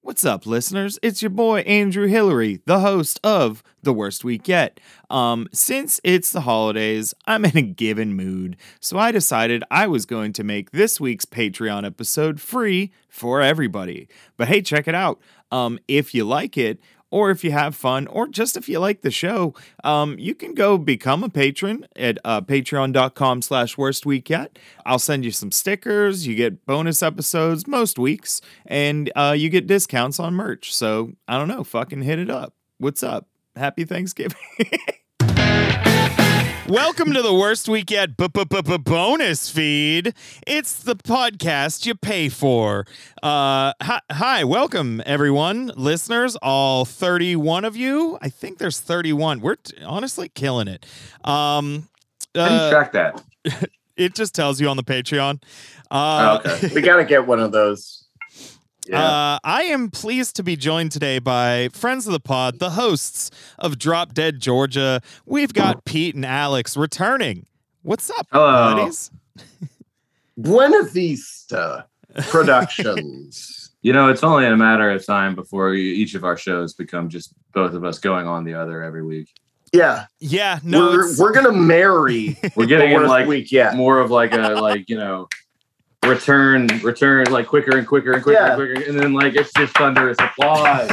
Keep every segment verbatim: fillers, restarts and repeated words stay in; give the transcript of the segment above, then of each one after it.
What's up, listeners? It's your boy Andrew Hillary, the host of The Worst Week Yet. Um, since it's the holidays, I'm in a given mood, so I decided I was going to make this week's Patreon episode free for everybody. But hey, check it out. Um, if you like it, or if you have fun, or just if you like the show, um, you can go become a patron at uh, patreon.com slash worst week yet. I'll send you some stickers. You get bonus episodes most weeks, and uh, you get discounts on merch. So I don't know, fucking hit it up. What's up? Happy Thanksgiving. Welcome to the Worst Week Yet bonus feed. It's the podcast you pay for. Uh, hi, hi, welcome everyone, listeners, all thirty-one of you. I think there's thirty-one. We're t- honestly killing it. Um, How do you uh, track that? It just tells you on the Patreon. Uh, Oh, okay. We gotta get one of those. Yeah. Uh, I am pleased to be joined today by friends of the pod, the hosts of Drop Dead Georgia. We've got Pete and Alex returning. What's up, Hello. buddies? Buena Vista Productions. You know, it's only a matter of time before we, each of our shows become just both of us going on the other every week. Yeah, Yeah, no, we're it's- we're gonna marry We're the getting in worst like week yet. more of like a like you know return return like quicker and quicker and quicker Yeah. and quicker, and then like it's just thunderous applause.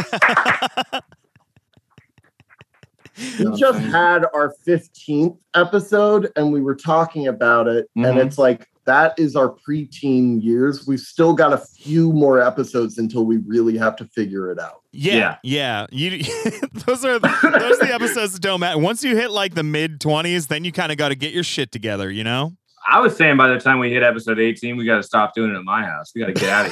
We just had our fifteenth episode, and we were talking about it, and Mhm. it's like that is our preteen years. We've still got a few more episodes until we really have to figure it out. yeah, yeah. You, those are those are the episodes that don't matter. Once you hit like the mid twenties, then you kind of got to get your shit together, you know? I was saying by the time we hit episode eighteen, we got to stop doing it at my house. We got to get out of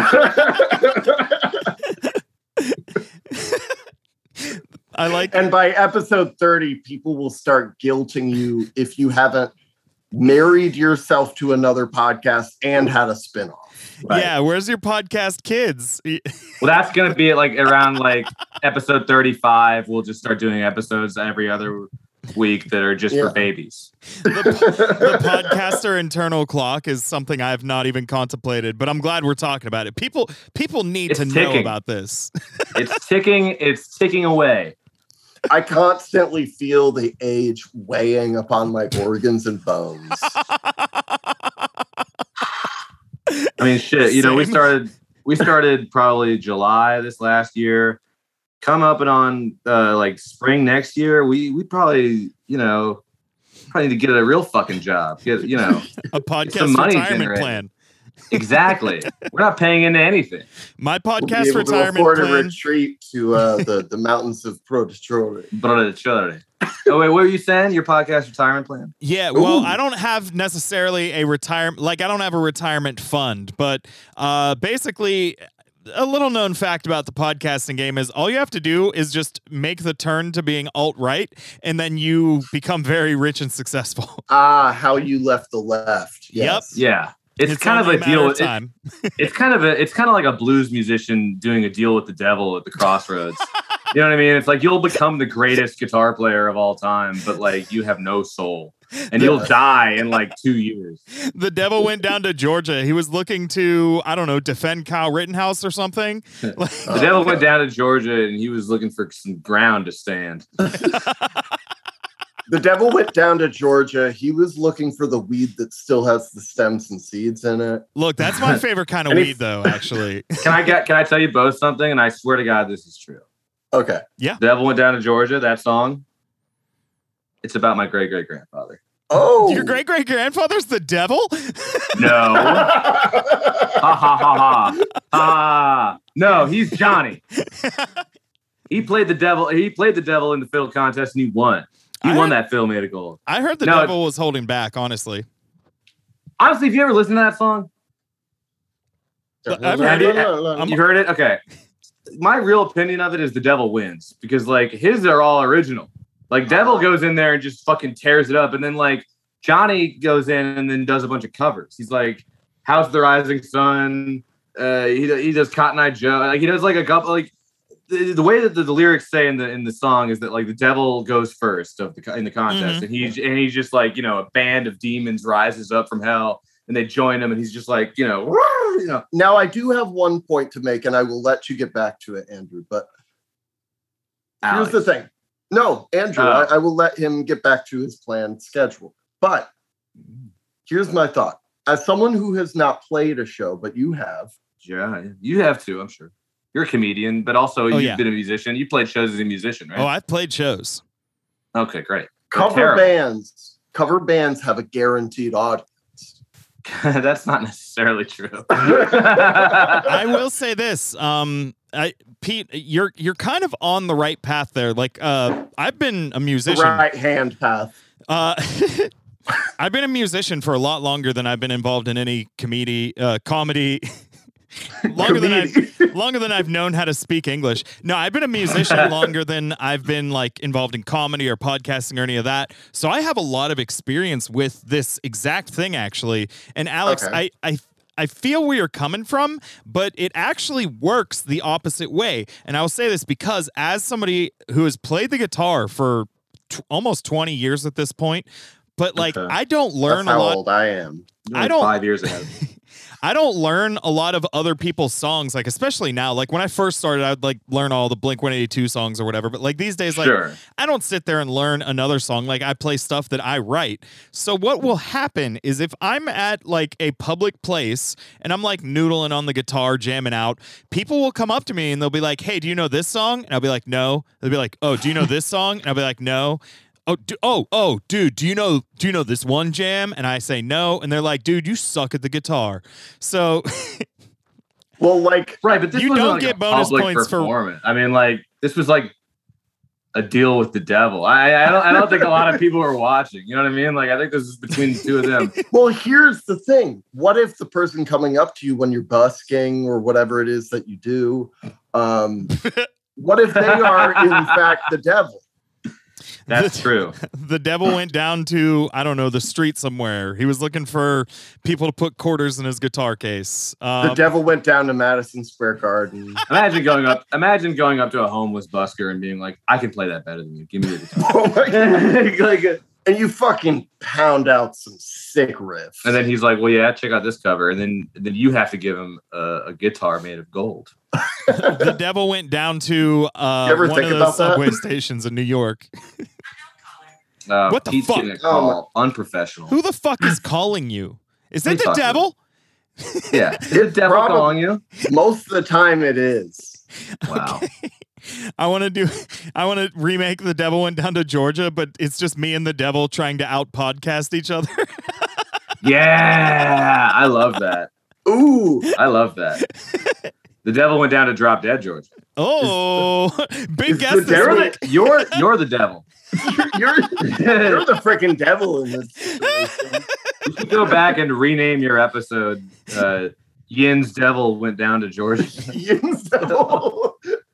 here. I like And by episode thirty, people will start guilting you if you haven't married yourself to another podcast and had a spinoff. Right. Yeah, where's your podcast kids? Well, that's gonna be like around like episode thirty-five. We'll just start doing episodes every other week that are just Yeah. for babies. the, the podcaster internal clock is something I've not even contemplated, but I'm glad we're talking about it. People people need It's to know ticking. about this. It's ticking. It's ticking away. I constantly feel the age weighing upon my organs and bones. I mean, shit. You know, we Same. started. We started probably July this last year. Come up and on uh, like spring next year, we we probably you know probably need to get a real fucking job. Get you know A podcast Some money retirement generated. plan. exactly. We're not paying into anything. My We'll be podcast able to retirement afford a plan. retreat to uh, the, the mountains of Prodetroit. But oh wait, what were you saying? Your podcast retirement plan? Yeah, well, Ooh. I don't have necessarily a retirement, like I don't have a retirement fund, but uh, basically, a little known fact about the podcasting game is all you have to do is just make the turn to being alt-right, and then you become very rich and successful. Ah, how you left the left. Yes. Yeah. It's, It's kind of only a matter deal of with it, time. it's kind of a it's kind of like a blues musician doing a deal with the devil at the crossroads. You know what I mean? It's like you'll become the greatest guitar player of all time, but like you have no soul. And you'll die in like two years. The devil went down to Georgia. He was looking to, I don't know, defend Kyle Rittenhouse or something. The devil went down to Georgia and he was looking for some ground to stand. The devil went down to Georgia. He was looking for the weed that still has the stems and seeds in it. Look, that's my favorite kind of And weed, if- though, actually. Can I get can I tell you both something? And I swear to God this is true. Okay. The devil went down to Georgia, that song. It's about my great great grandfather. Oh. Your great great grandfather's the devil? No. Ha ha ha ha. Ah. No, he's Johnny. He played the devil. He played the devil in the fiddle contest and he won. He I won heard- that Phil made of gold. I heard the No, devil was holding back, honestly. Honestly, if you ever listen to that song, I've heard it. I'm- you heard it? Okay. My real opinion of it is the devil wins because like his are all original. Like devil goes in there and just fucking tears it up. And then like Johnny goes in and then does a bunch of covers. He's like House of the Rising Sun. Uh, he, he does Cotton Eye Joe. Like he does like a couple like the, the way that the, the lyrics say in the in the song is that like the devil goes first of the in the contest, Mhm. and he and he's just like you know a band of demons rises up from hell, and they join him, and he's just like, you know, you know. Now, I do have one point to make, and I will let you get back to it, Andrew. But Alex. here's the thing. No, Andrew, Oh. I, I will let him get back to his planned schedule. But here's my thought. As someone who has not played a show, but you have. Yeah, you have to, I'm sure. You're a comedian, but also Oh, you've yeah. been a musician. You played shows as a musician, right? Oh, I've played shows. Okay, great. Cover terrible. bands. Cover bands have a guaranteed audience. That's not necessarily true. I will say this, um, I, Pete, you're you're kind of on the right path there. Like, uh, I've been a musician. Right hand path. Uh, I've been a musician for a lot longer than I've been involved in any comedy, uh, comedy. longer than I've longer than I've known how to speak English. No, I've been a musician longer than I've been like involved in comedy or podcasting or any of that. So I have a lot of experience with this exact thing, actually. And Alex, Okay. I I. I feel where you're coming from, but it actually works the opposite way. And I will say this because as somebody who has played the guitar for t- almost twenty years at this point, but like Okay. I don't learn That's a how lot. old I am. You're I like don't- five years ahead. I don't learn a lot of other people's songs, like especially now. Like when I first started, I'd like learn all the Blink one eighty-two songs or whatever. But like these days, like Sure. I don't sit there and learn another song. Like I play stuff that I write. So what will happen is if I'm at like a public place and I'm like noodling on the guitar, jamming out, people will come up to me and they'll be like, "Hey, do you know this song?" And I'll be like, "No." They'll be like, "Oh, do you know this song?" And I'll be like, "No." Oh, do, oh, oh, dude, do you know do you know this one jam? And I say no, and they're like, "Dude, you suck at the guitar." So Well, like, Right, but this You wasn't don't like get a bonus public points for- performance. I mean, like this was like a deal with the devil. I, I don't I don't think a lot of people were watching. You know what I mean? Like I think this is between the two of them. well, here's the thing. What if the person coming up to you when you're busking or whatever it is that you do, um, what if they are in fact the devil? That's The- true. the devil went down to, I don't know, the street somewhere. He was looking for people to put quarters in his guitar case. The Um, devil went down to Madison Square Garden. Imagine going up. Imagine going up to a homeless busker and being like, "I can play that better than you. Give me the guitar." Oh my God. like, uh, And you fucking pound out some sick riffs. and then he's like, "Well, yeah, check out this cover." And then then you have to give him a, a guitar made of gold. the devil went down to uh, You ever one think of the about that? subway stations in New York. Uh, What the Pete's fuck? getting a Oh, call. Unprofessional. Who the fuck is calling you? Is What are that you the talking devil? Yeah, is the devil Probably- calling you? Most of the time it is. Wow. I want to do. I want to remake The Devil Went Down to Georgia, but it's just me and the devil trying to out podcast each other. Yeah, I love that. Ooh. I love that. The devil went down to Drop Dead George. Oh, big Is guess the this devil- week. You're you're the devil. You're, you're the freaking devil in this situation. You should go back and rename your episode. Uh, Yin's devil went down to Georgia. Yin's devil.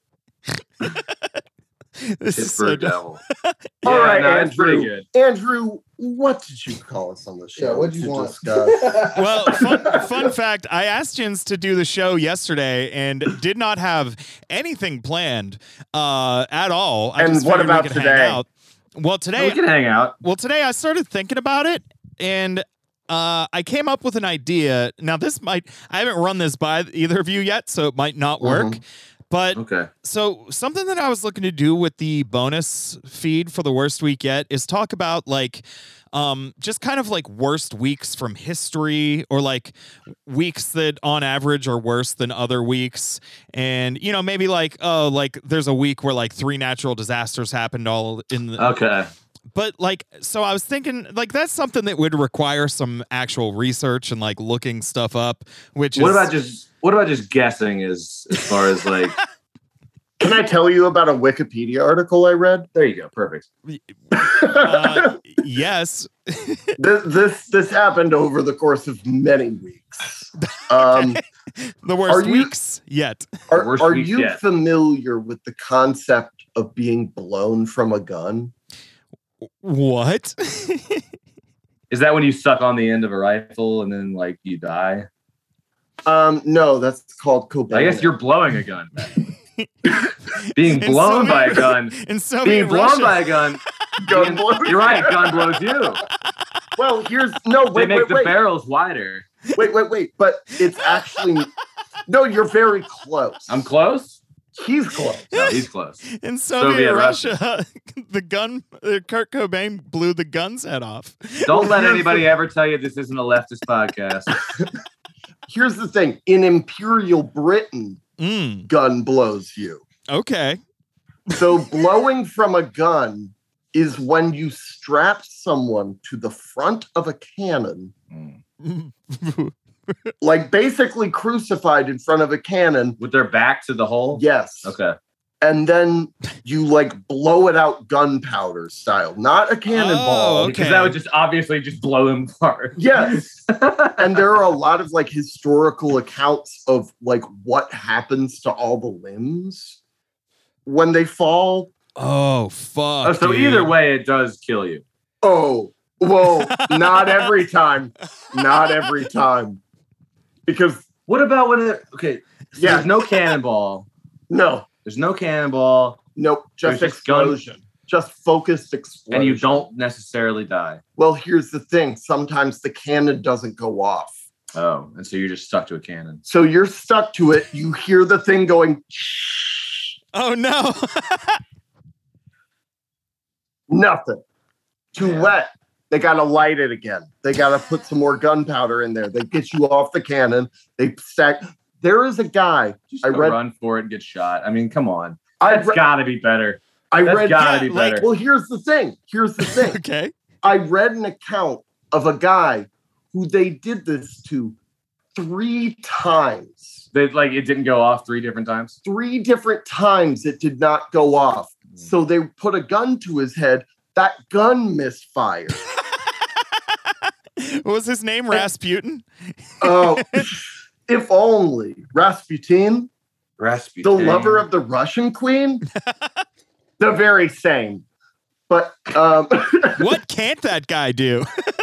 This is so Pittsburgh dumb. devil. All right, no, it's pretty Andrew. good. Andrew, what did you call us on the show? Yeah, what'd you to want? discuss? Well, fun, fun fact, I asked Jins to do the show yesterday and did not have anything planned uh, at all. I And just what figured we about could today? hang out. Well, today, We can hang out. well, today I started thinking about it and uh, I came up with an idea. Now, this might, I haven't run this by either of you yet, so it might not work. Mhm. But Okay. so something that I was looking to do with the bonus feed for the worst week yet is talk about like um just kind of like worst weeks from history or like weeks that on average are worse than other weeks. And you know, maybe like oh like there's a week where like three natural disasters happened all in the Okay. but like so I was thinking like that's something that would require some actual research and like looking stuff up, which What is about just what about just guessing as as far as like Can I tell you about a Wikipedia article I read? there you go, perfect. uh, yes. this, this this happened over the course of many weeks. Um, The worst Are you- weeks yet. are Worst are weeks you yet. familiar with the concept of being blown from a gun? What? Is that when you suck on the end of a rifle and then like you die? Um, no, that's called Cobain. I guess you're blowing a gun. Being In blown by a Soviet- gun. In Soviet Being blown Russia. by a gun. Gun being- blows. You're right, gun blows you. Well, here's no They wait make wait the wait. barrels wider. Wait, wait, wait. But it's actually no. You're very close. I'm close. He's close. No, he's close. In Soviet, Soviet Russia, the gun, uh, Kurt Cobain blew the gun's head off. Don't let anybody ever tell you this isn't a leftist podcast. Here's the thing: in Imperial Britain, Mm, gun blows you. okay. So blowing from a gun is when you strap someone to the front of a cannon, Mm. like basically crucified in front of a cannon. With their back to the hole? Yes. Okay. And then you like blow it out gunpowder style, not a cannonball. Oh, okay. Because that would just obviously just blow them apart. Yes. And there are a lot of like historical accounts of like what happens to all the limbs when they fall. Oh, fuck. Oh, so dude. either way, it does kill you. Oh, whoa. Not every time. Not every time. Because, What about when it? Okay. So Yeah. There's no cannonball. no, There's no cannonball, nope, just There's just gun- explosion. Just focused explosion. and you don't necessarily die. Well, here's the thing. Sometimes the cannon doesn't go off. Oh, and so you're just stuck to a cannon. So you're stuck to it. You hear the thing going, Oh, no. nothing. Too Yeah. wet. They got to light it again. They got to put some more gunpowder in there. They get you off the cannon. They stack. There is a guy. Just I go read- run for it and get shot. I mean, come on. I That's re- got to be better. I That's read. gotta yeah, be like- better. Well, here's the thing. Here's the thing. Okay. I read an account of a guy who they did this to three times. They, like it didn't go off three different times. Three different times it did not go off. So they put a gun to his head. That gun misfired. What was his name? Rasputin? Oh, if only Rasputin, Rasputin. the lover of the Russian queen, the very same. But um, What can't that guy do?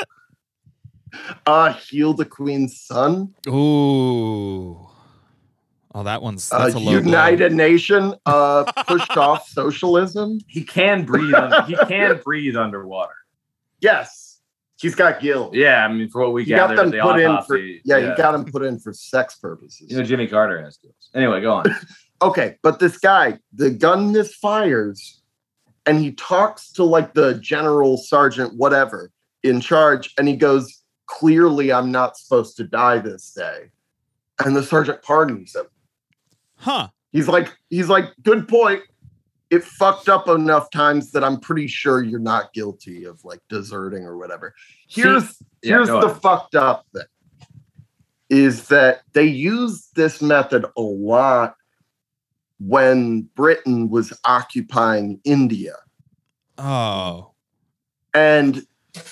uh, heal the queen's son. Ooh. Oh, that one's Uh, that's a low United Nation uh, pushed off socialism. He can breathe. Under, he can breathe underwater. Yes, he's got gills. Yeah, I mean, for what we He got gathered at them the put in for autopsy. yeah, you got him put in for sex purposes. You know, Jimmy Carter has skills. Anyway, go on. Okay, but this guy, the gun misfires, and he talks to like the general sergeant, whatever, in charge, and he goes, "Clearly, I'm not supposed to die this day." And the sergeant pardons him. Huh. He's like, he's like, "Good point. It fucked up enough times that I'm pretty sure you're not guilty of like deserting or whatever." Here's yeah, here's go the ahead. fucked up thing. Is that they use this method a lot when Britain was occupying India. Oh. And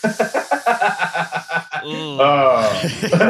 Oh.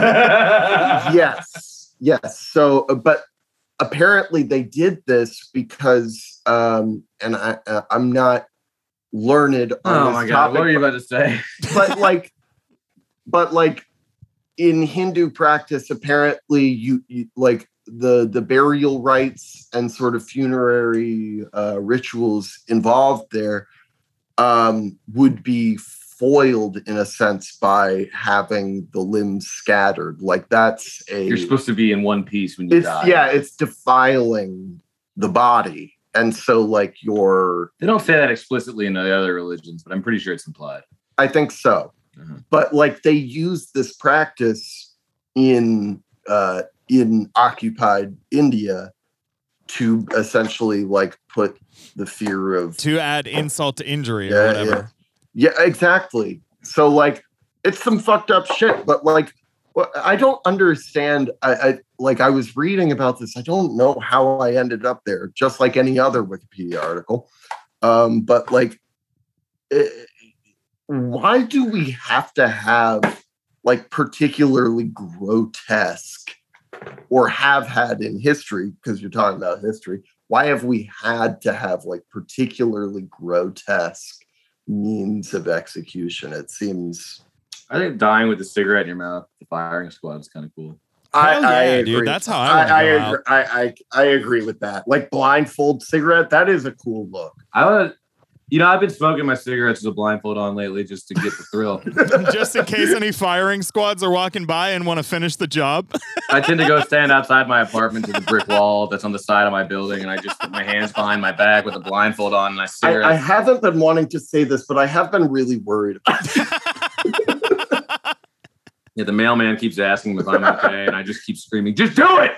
yes, yes. So, uh, but apparently they did this because, um, and I, uh, I'm not learned on Oh this my god, topic, what were you about to say? but like, but like in Hindu practice, apparently you, you like the the burial rites and sort of funerary uh, rituals involved there um, would be foiled in a sense by having the limbs scattered. Like that's a You're supposed to be in one piece when you it's die. yeah, it's defiling the body, and so like your They don't say that explicitly in the other religions, but I'm pretty sure it's implied. I think so. Mhm. But like they use this practice in uh, in occupied India to essentially like put the fear of To add insult to injury or yeah, whatever. yeah, yeah, exactly. So like it's some fucked up shit, but like well, I don't understand. I, I like I was reading about this. I don't know how I ended up there, just like any other Wikipedia article. Um, but like, eh, why do we have to have like particularly grotesque or have had in history? Because you're talking about history. Why have we had to have like particularly grotesque means of execution? It seems. I think dying with a cigarette in your mouth, the firing squad is kind of cool. Hell I, I yeah, agree. dude. That's how I I, wanna I, go agree, I, I I agree with that. Like blindfold cigarette, that is a cool look. I was You know, I've been smoking my cigarettes with a blindfold on lately just to get the thrill. Just in case any firing squads are walking by and want to finish the job. I tend to go stand outside my apartment to the brick wall that's on the side of my building, and I just put my hands behind my back with a blindfold on, and I I, cigarette. I haven't been wanting to say this, but I have been really worried about Yeah, the mailman keeps asking if I'm okay, and I just keep screaming, "Just do it!"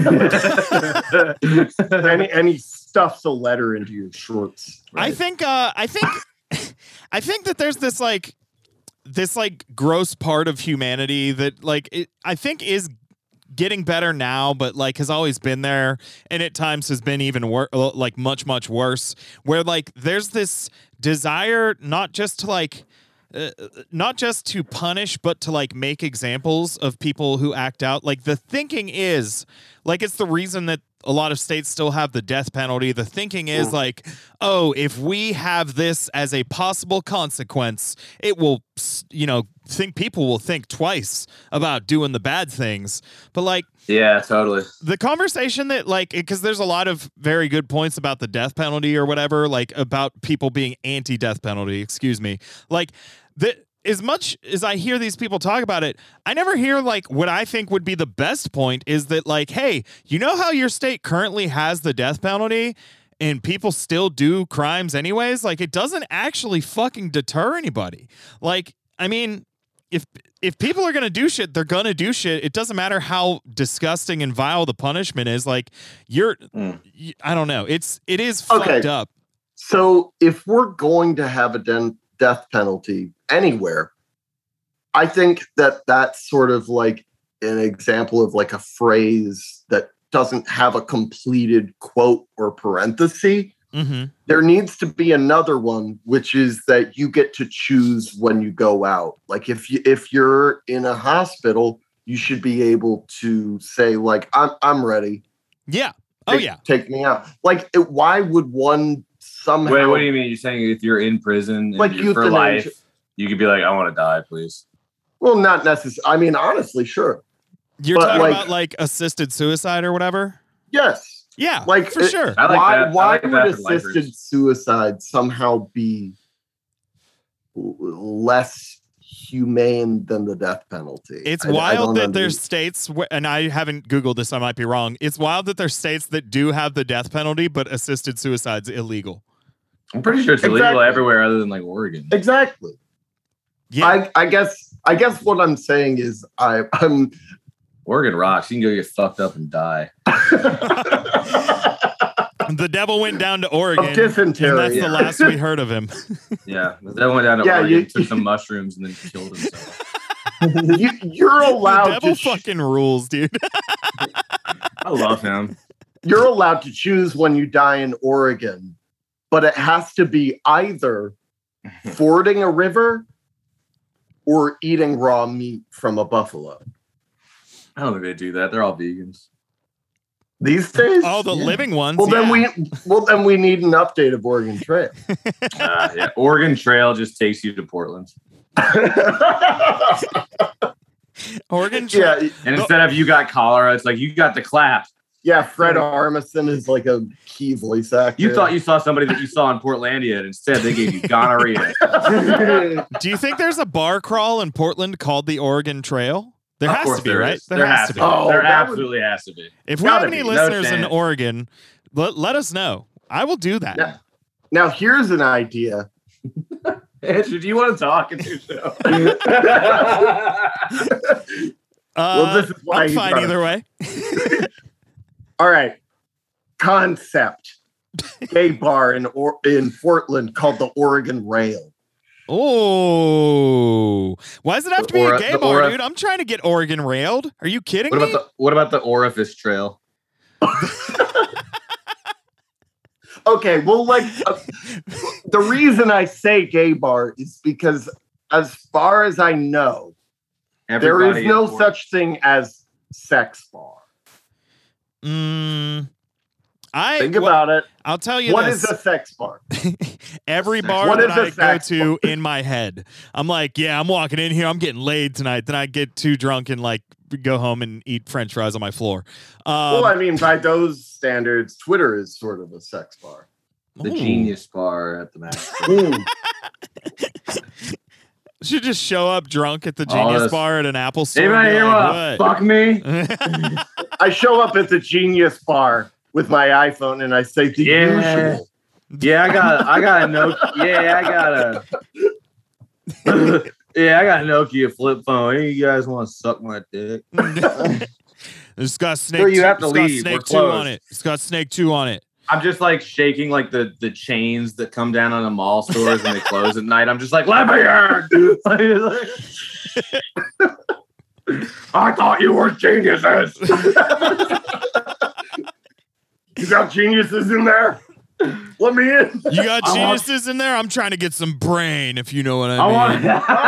and, he, and he stuffs a letter into your shorts. I think uh I think I think that there's this like this like gross part of humanity that like it, I think is getting better now, but like has always been there, and at times has been even worse, like much much worse, where like there's this desire not just to like Uh, not just to punish, but to like make examples of people who act out. Like the thinking is, like it's the reason that a lot of states still have the death penalty. The thinking is Mm. like, oh, if we have this as a possible consequence, it will, you know, think people will think twice about doing the bad things. But like, Yeah, totally. the conversation that like, because there's a lot of very good points about the death penalty or whatever, like about people being anti-death penalty, excuse me. Like that, as much as I hear these people talk about it, I never hear like what I think would be the best point is that like, hey, you know how your state currently has the death penalty and people still do crimes anyways? Like it doesn't actually fucking deter anybody. Like, I mean, if if people are gonna do shit, they're gonna do shit. It doesn't matter how disgusting and vile the punishment is. Like you're, Mm. y- I don't know. It's it is Okay. fucked up. So if we're going to have a den- death penalty anywhere, I think that that's sort of like an example of like a phrase that doesn't have a completed quote or parenthesis. Mm-hmm. There needs to be another one, which is that you get to choose when you go out. Like if you if you're in a hospital, you should be able to say like I'm I'm ready. Yeah. Oh Take- yeah. take me out. Like it, why would one somehow? Wait, what do you mean? You're saying if you're in prison and Like you're for euthanasia. life, you could be like, "I want to die, please." Well, not necessarily. I mean, honestly, sure. You're But, talking like- about like assisted suicide or whatever? Yes. Yeah, Like for it- sure. I like why that. I why like would that for assisted lifers. suicide somehow be l- less humane than the death penalty? It's I- I wild don't that there's under- states, wh- and I haven't Googled this, I might be wrong. It's wild that there's states that do have the death penalty, but assisted suicide's illegal. I'm pretty sure it's illegal Exactly. everywhere other than like Oregon. Exactly. Yeah. I, I guess I guess what I'm saying is I, I'm Oregon rocks. You can go get fucked up and die. The devil went down to Oregon, of and dysentery. that's the last we heard of him. Yeah, that went down to Yeah, Oregon, you- took some mushrooms, and then killed himself. you, you're The allowed devil to sh- fucking rules, dude. I love him. you're allowed to choose when you die in Oregon, but it has to be either fording a river or eating raw meat from a buffalo. I don't think they do that. They're all vegans. These days? Oh, the Yeah. living ones. well, then yeah. we well then we need an update of Oregon Trail. Uh, yeah, Oregon Trail just takes you to Portland, Oregon Trail. yeah, and instead of you got cholera, it's like you got the clap. yeah. Fred Armisen is like a key voice actor. You thought you saw somebody that you saw in Portlandia, and instead they gave you gonorrhea. Do you think there's a bar crawl in Portland called the Oregon Trail? There Of has course to be, there right? is. There, has to be. Oh, there that would- absolutely has to be. If we Gotta have any be. No listeners in chance. Oregon, let, let us know. I will do that. Yeah. Now here's an idea. Andrew, do you want to talk in your show? Uh, Well, this is why I'm you fine brought it. either way. All right. Concept. Gay bar in or- in Portland called the Oregon Rail. Oh, why does it have to be Or- a gay the bar, Ora- dude? I'm trying to get Oregon railed. Are you kidding What me? about the what about the Orifice Trail? Okay, well, like uh, the reason I say gay bar is because, as far as I know, there Everybody is in no Portland. such thing as sex bar. Mm, I Think wh- about it. I'll tell you What this. is a sex bar? Every bar What that is a I go sex to in my head, I'm like, yeah, I'm walking in here. I'm getting laid tonight. Then I get too drunk and like go home and eat French fries on my floor. Um, well, I mean, by those standards, Twitter is sort of a sex bar. The Ooh. Genius Bar at the Max. Mm. Should just show up drunk at the All Genius this- Bar at an Apple store. Anybody and be here like, want to what? fuck me? I show up at the Genius Bar with my iPhone and I say the Yeah. usual. Yeah, I got, I got a Nokia. Yeah, I got a. Yeah, I got a Nokia flip phone. Hey, you guys want to suck my dick? It's got Snake. Sir, you two, have to it's got leave. Snake We're two on closed. it. It's got Snake two on it. I'm just like shaking like the the chains that come down on the mall stores when they close at night. I'm just like, let me in. I thought you were geniuses. You got geniuses in there? Let me in. You got I want- geniuses in there. I'm trying to get some brain, if you know what I I mean.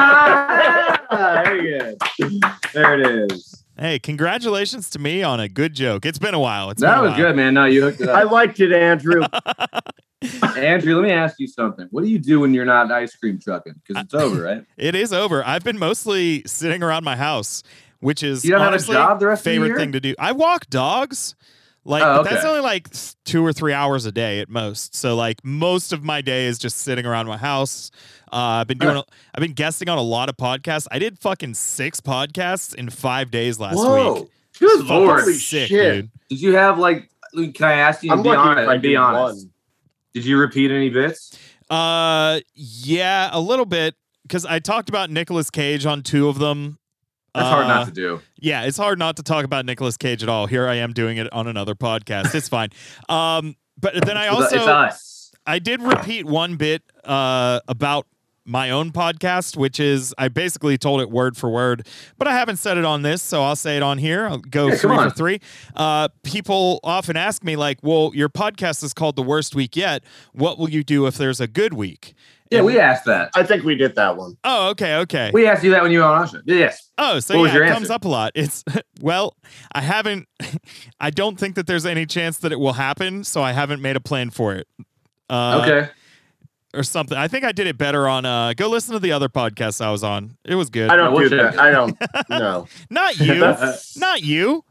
want. There you go. There it is. Hey, congratulations to me on a good joke. It's been a while. It's That been a was while. good, man. No, you hooked it I up. liked it, Andrew. Andrew, let me ask you something. What do you do when you're not ice cream trucking? Because it's over, right? It is over. I've been mostly sitting around my house, which is You don't have a honestly job the rest of the favorite year? thing to do. I walk dogs. Like Oh, but that's okay. only like two or three hours a day at most. So like most of my day is just sitting around my house. Uh, I've been doing. A, I've been guesting on a lot of podcasts. I did fucking six podcasts in five days last Whoa. week. Good It's fucking lord. Holy sick, shit. dude. Did you have like? Can I ask you? I'm be lucky honest. if I Be did honest. one. Did you repeat any bits? Uh, yeah, a little bit because I talked about Nicolas Cage on two of them. That's hard Uh, not to do. Yeah, it's hard not to talk about Nicolas Cage at all. Here I am doing it on another podcast. It's fine. Um, but then I It's- also it's us. I did repeat one bit uh about my own podcast, which is I basically told it word for word, but I haven't said it on this, so I'll say it on here. I'll go Yeah, come three for on. three. Uh, people often ask me like, "Well, your podcast is called The Worst Week Yet. What will you do if there's a good week?" Yeah, And- we asked that. I think we did that one. Oh, okay, okay. We asked you that when you were on our show. Yes. Oh, so What was yeah, your it comes answer? up a lot. It's well, I haven't. I don't think that there's any chance that it will happen, so I haven't made a plan for it. Uh, Okay. or something. I think I did it better on. Uh, go listen to the other podcast I was on. It was good. I don't No, do we'll that. check. I don't. No. Not you. That's- Not you.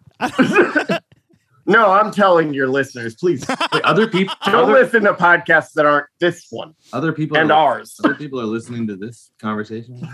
No, I'm telling your listeners, please Wait, other people. don't Other, listen to podcasts that aren't this one other people. and are, ours. Other people are listening to this conversation.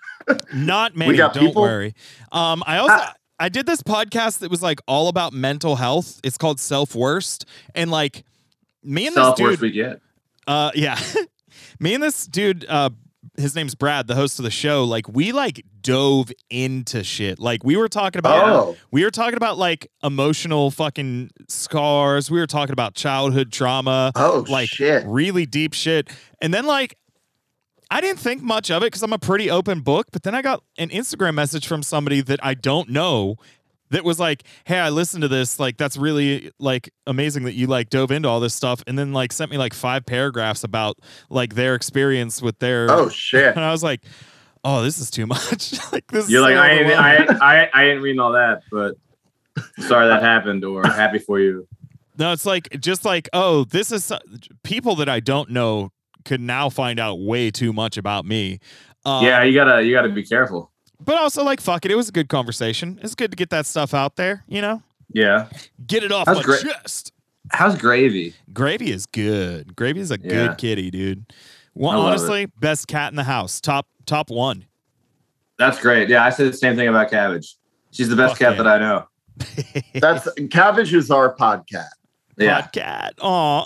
Not many. got Don't people? worry. Um, I also. Ah. I did this podcast that was like all about mental health. It's called Self Worst, and like me and this Self dude. worst we get. Uh, yeah. Me and this dude, uh, his name's Brad, the host of the show. Like, we like dove into shit. Like, we were talking about, Oh, we were talking about like emotional fucking scars. We were talking about childhood trauma, oh, like shit. really deep shit. And then like, I didn't think much of it because I'm a pretty open book. But then I got an Instagram message from somebody that I don't know that was like, "Hey, I listened to this. Like, that's really like amazing that you like dove into all this stuff." And then like sent me like five paragraphs about like their experience with their. Oh, shit. And I was like, "Oh, this is too much." Like this. You're is like so I ain't, overwhelming. I, I I ain't reading all that, but sorry that happened, or happy for you. No, it's like just like, oh, this is so- people that I don't know could now find out way too much about me. Uh, Yeah, you gotta you gotta be careful. But also, like, fuck it. It was a good conversation. It's good to get that stuff out there, you know? Yeah. Get it off That's my great. chest. How's gravy? Gravy is good. Gravy is a Yeah. good kitty, dude. Well, I love honestly, best cat in the house. Top top one. That's great. Yeah, I said the same thing about Cabbage. She's the best Fuck cat yeah. that I know. That's Cabbage is our podcast. Yeah, Pod cat. Aw.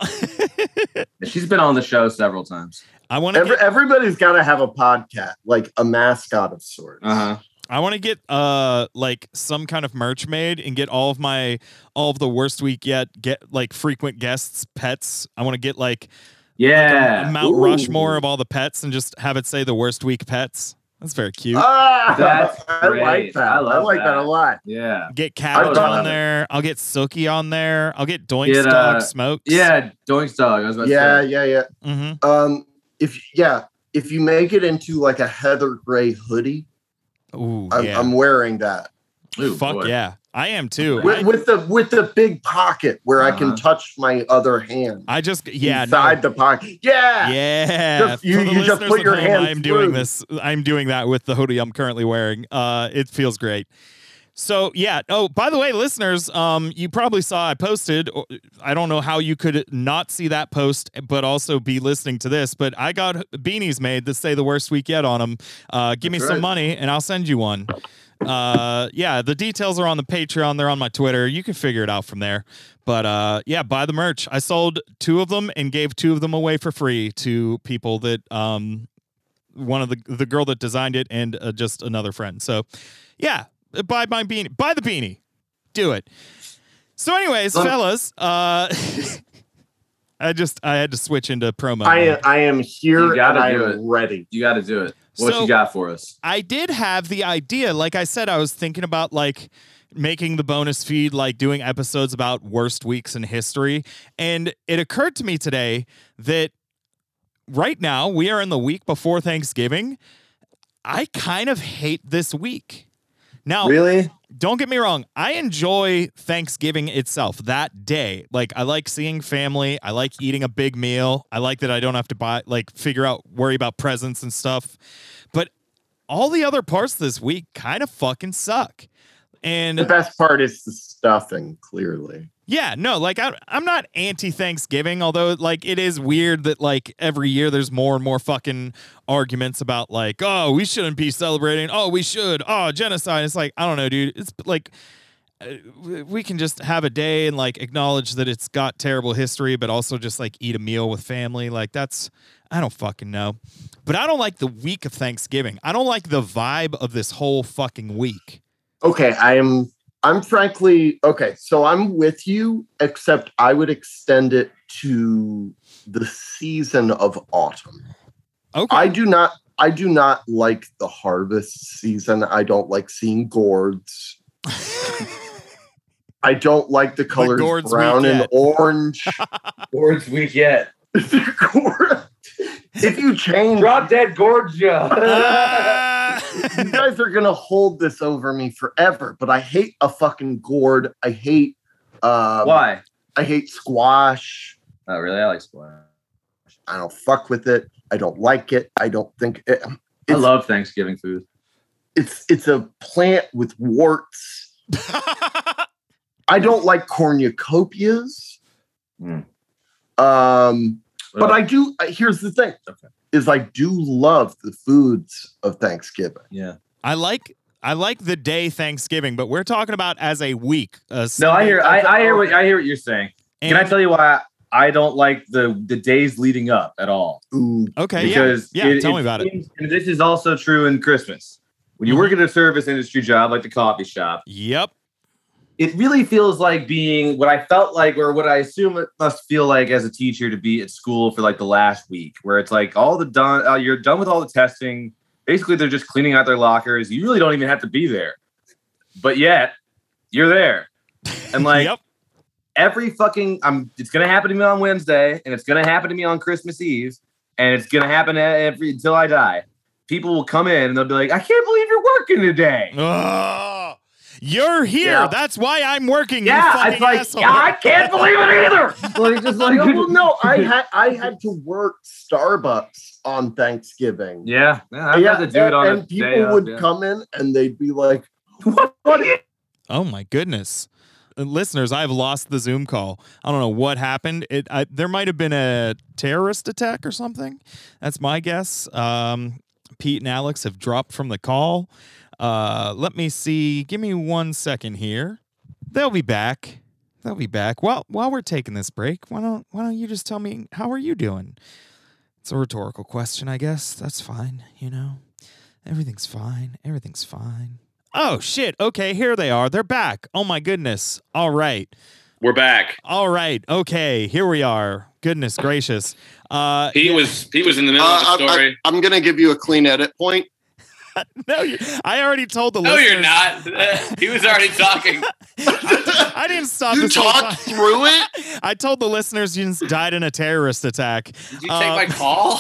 she's been on the show several times. I want to Every, get, everybody's got to have a podcast, like a mascot of sorts. Uh huh. I want to get uh like some kind of merch made and get all of my all of the worst week yet get like frequent guests pets. I want to get like Yeah. a Mount Ooh. Rushmore of all the pets and just have it say the worst week pets. That's very cute. Ah, That's I like great. that. I I, love like that. that. a lot. yeah. Get Cabbage I on love it. there. I'll get Silky on there. I'll get Doink's Get, Dog uh, Smokes. Yeah. Doink's dog. I was about Yeah, to say. yeah, yeah. Mm-hmm. Um, if yeah, if you make it into like a heather gray hoodie, Ooh, I'm, yeah. I'm wearing that Ooh, Fuck boy. yeah. I am too. with, I, with the with the big pocket where I can Uh-huh. touch my other hand I just yeah. inside no. the pocket. Yeah, Yeah. Just- you- For the you just listeners put at your home, hand I am doing through. this. I'm doing that with the hoodie I'm currently wearing. Uh, it feels great. So yeah. Oh, by the way, listeners, um, you probably saw I posted. I don't know how you could not see that post, but also be listening to this. But I got beanies made that say the worst week yet on them. Uh, give That's me right. some money and I'll send you one. Uh, yeah, the details are on the Patreon. They're on my Twitter. You can figure it out from there. But uh, yeah, buy the merch. I sold two of them and gave two of them away for free to people that um, one of the the girl that designed it and uh, just another friend. So yeah. Buy my beanie. Buy the beanie. Do it. So, anyways, Um, fellas, uh, I just I had to switch into promo. I mode. I am here You and gotta I do am it. ready. You got to do it. What So- you got for us? I did have the idea. Like I said, I was thinking about like making the bonus feed, like doing episodes about worst weeks in history. And it occurred to me today that right now we are in the week before Thanksgiving. I kind of hate this week. Now, Really? don't get me wrong. I enjoy Thanksgiving itself, that day. Like, I like seeing family. I like eating a big meal. I like that I don't have to buy, like, figure out, worry about presents and stuff. But all the other parts this week kind of fucking suck. The And best part is the stuffing, clearly. yeah, no, like, I, I'm not anti-Thanksgiving, although, like, it is weird that, like, every year there's more and more fucking arguments about, like, oh, we shouldn't be celebrating. Oh, we should. Oh, genocide. It's like, I don't know, dude. It's like, uh, we can just have a day and, like, acknowledge that it's got terrible history, but also just, like, eat a meal with family. Like, that's, I don't fucking know. But I don't like the week of Thanksgiving. I don't like the vibe of this whole fucking week. Okay, I am I'm frankly okay, so I'm with you, except I would extend it to the season of autumn. Okay. I do not I do not like the harvest season. I don't like seeing gourds. I don't like the colors gourds brown we and get. orange. Worst week yet. Gourd- if you change, Drop dead gorge. Ah! you guys are gonna hold this over me forever. But I hate a fucking gourd. I hate. Um, Why? I hate squash. Oh, really? I like squash. I don't fuck with it. I don't like it. I don't think it, I it's, love Thanksgiving food. it's it's a plant with warts. I don't like cornucopias. Mm. Um, but Well, I do. uh, Here's the thing: Okay. is I do love the foods of Thanksgiving. Yeah. I like I like the day Thanksgiving, but we're talking about as a week. Uh, No, I hear. I, Okay, I hear what okay. I hear what you're saying. and, Can I tell you why I don't like the the days leading up at all? Ooh, Okay, Because yeah, yeah. it- tell me it about it. seems- And this is also true in Christmas. When you Mhm. work at a service industry job like the coffee shop, Yep. it really feels like being what I felt like, or what I assume it must feel like as a teacher to be at school for like the last week, where it's like all the done, uh, you're done with all the testing. Basically, they're just cleaning out their lockers. You really don't even have to be there, but yet you're there, and like Yep. every fucking, I'm. It's gonna happen to me on Wednesday, and it's gonna happen to me on Christmas Eve, and it's gonna happen every until I die. People will come in and they'll be like, "I can't believe you're working today." Ugh. You're here. Yeah. That's why I'm working. you Yeah, fucking it's like, asshole. yeah, I can't believe it either. Like, just like, no, well, no, I had I had to work Starbucks on Thanksgiving. yeah, yeah, I Yeah, have to do it on and a people day off, would yeah. come in and they'd be like, What? what is- Oh my goodness. Uh, Listeners, I've lost the Zoom call. I don't know what happened. It I, there might have been a terrorist attack or something. That's my guess. Um, Pete and Alex have dropped from the call. Uh, let me see. Give me one second here. They'll be back. They'll be back. Well, while we're taking this break, why don't why don't you just tell me how are you doing? It's a rhetorical question, I guess. That's fine. You know, everything's fine. Everything's fine. Oh shit. Okay, here they are. They're back. Oh my goodness. All right. We're back. All right. Okay, here we are. Goodness gracious. Uh Pete yeah. was Pete was in the middle uh, of the I, story. am going to give you a clean edit point. No, you, I already told the no, listeners. you're not. He was already talking. I didn't stop You this whole talked time. through it? I told the listeners you just died in a terrorist attack. Did you take Uh, my call?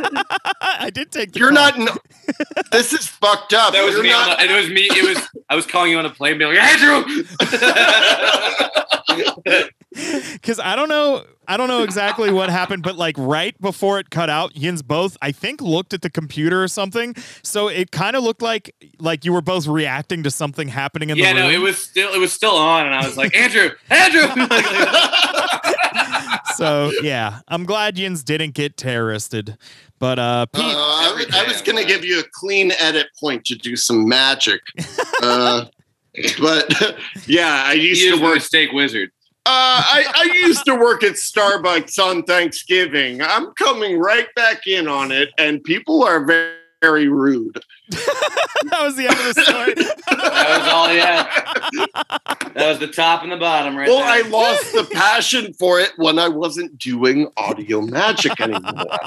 I did take the You're call. not. No, this is fucked up. That was You're me. not, On the, it was me. It was. I was calling you on a plane, being like, Andrew. Because I don't know, I don't know exactly what happened, but like right before it cut out, yins both, I think, looked at the computer or something. So it kind of looked like like you were both reacting to something happening in Yeah, the room. no, it was still it was still on, and I was like, Andrew, Andrew. So yeah, I'm glad yins didn't get terroristed. But uh, Pete, Uh, I, was, I was gonna give you a clean edit point to do some magic, uh, but yeah, I used He is to the work. mistake wizard. Uh, I, I used to work at Starbucks on Thanksgiving. I'm coming right back in on it, and people are very, very rude. that was the end of the story. That was all he had. That was the top and the bottom right Well, there. I lost the passion for it when I wasn't doing audio magic anymore,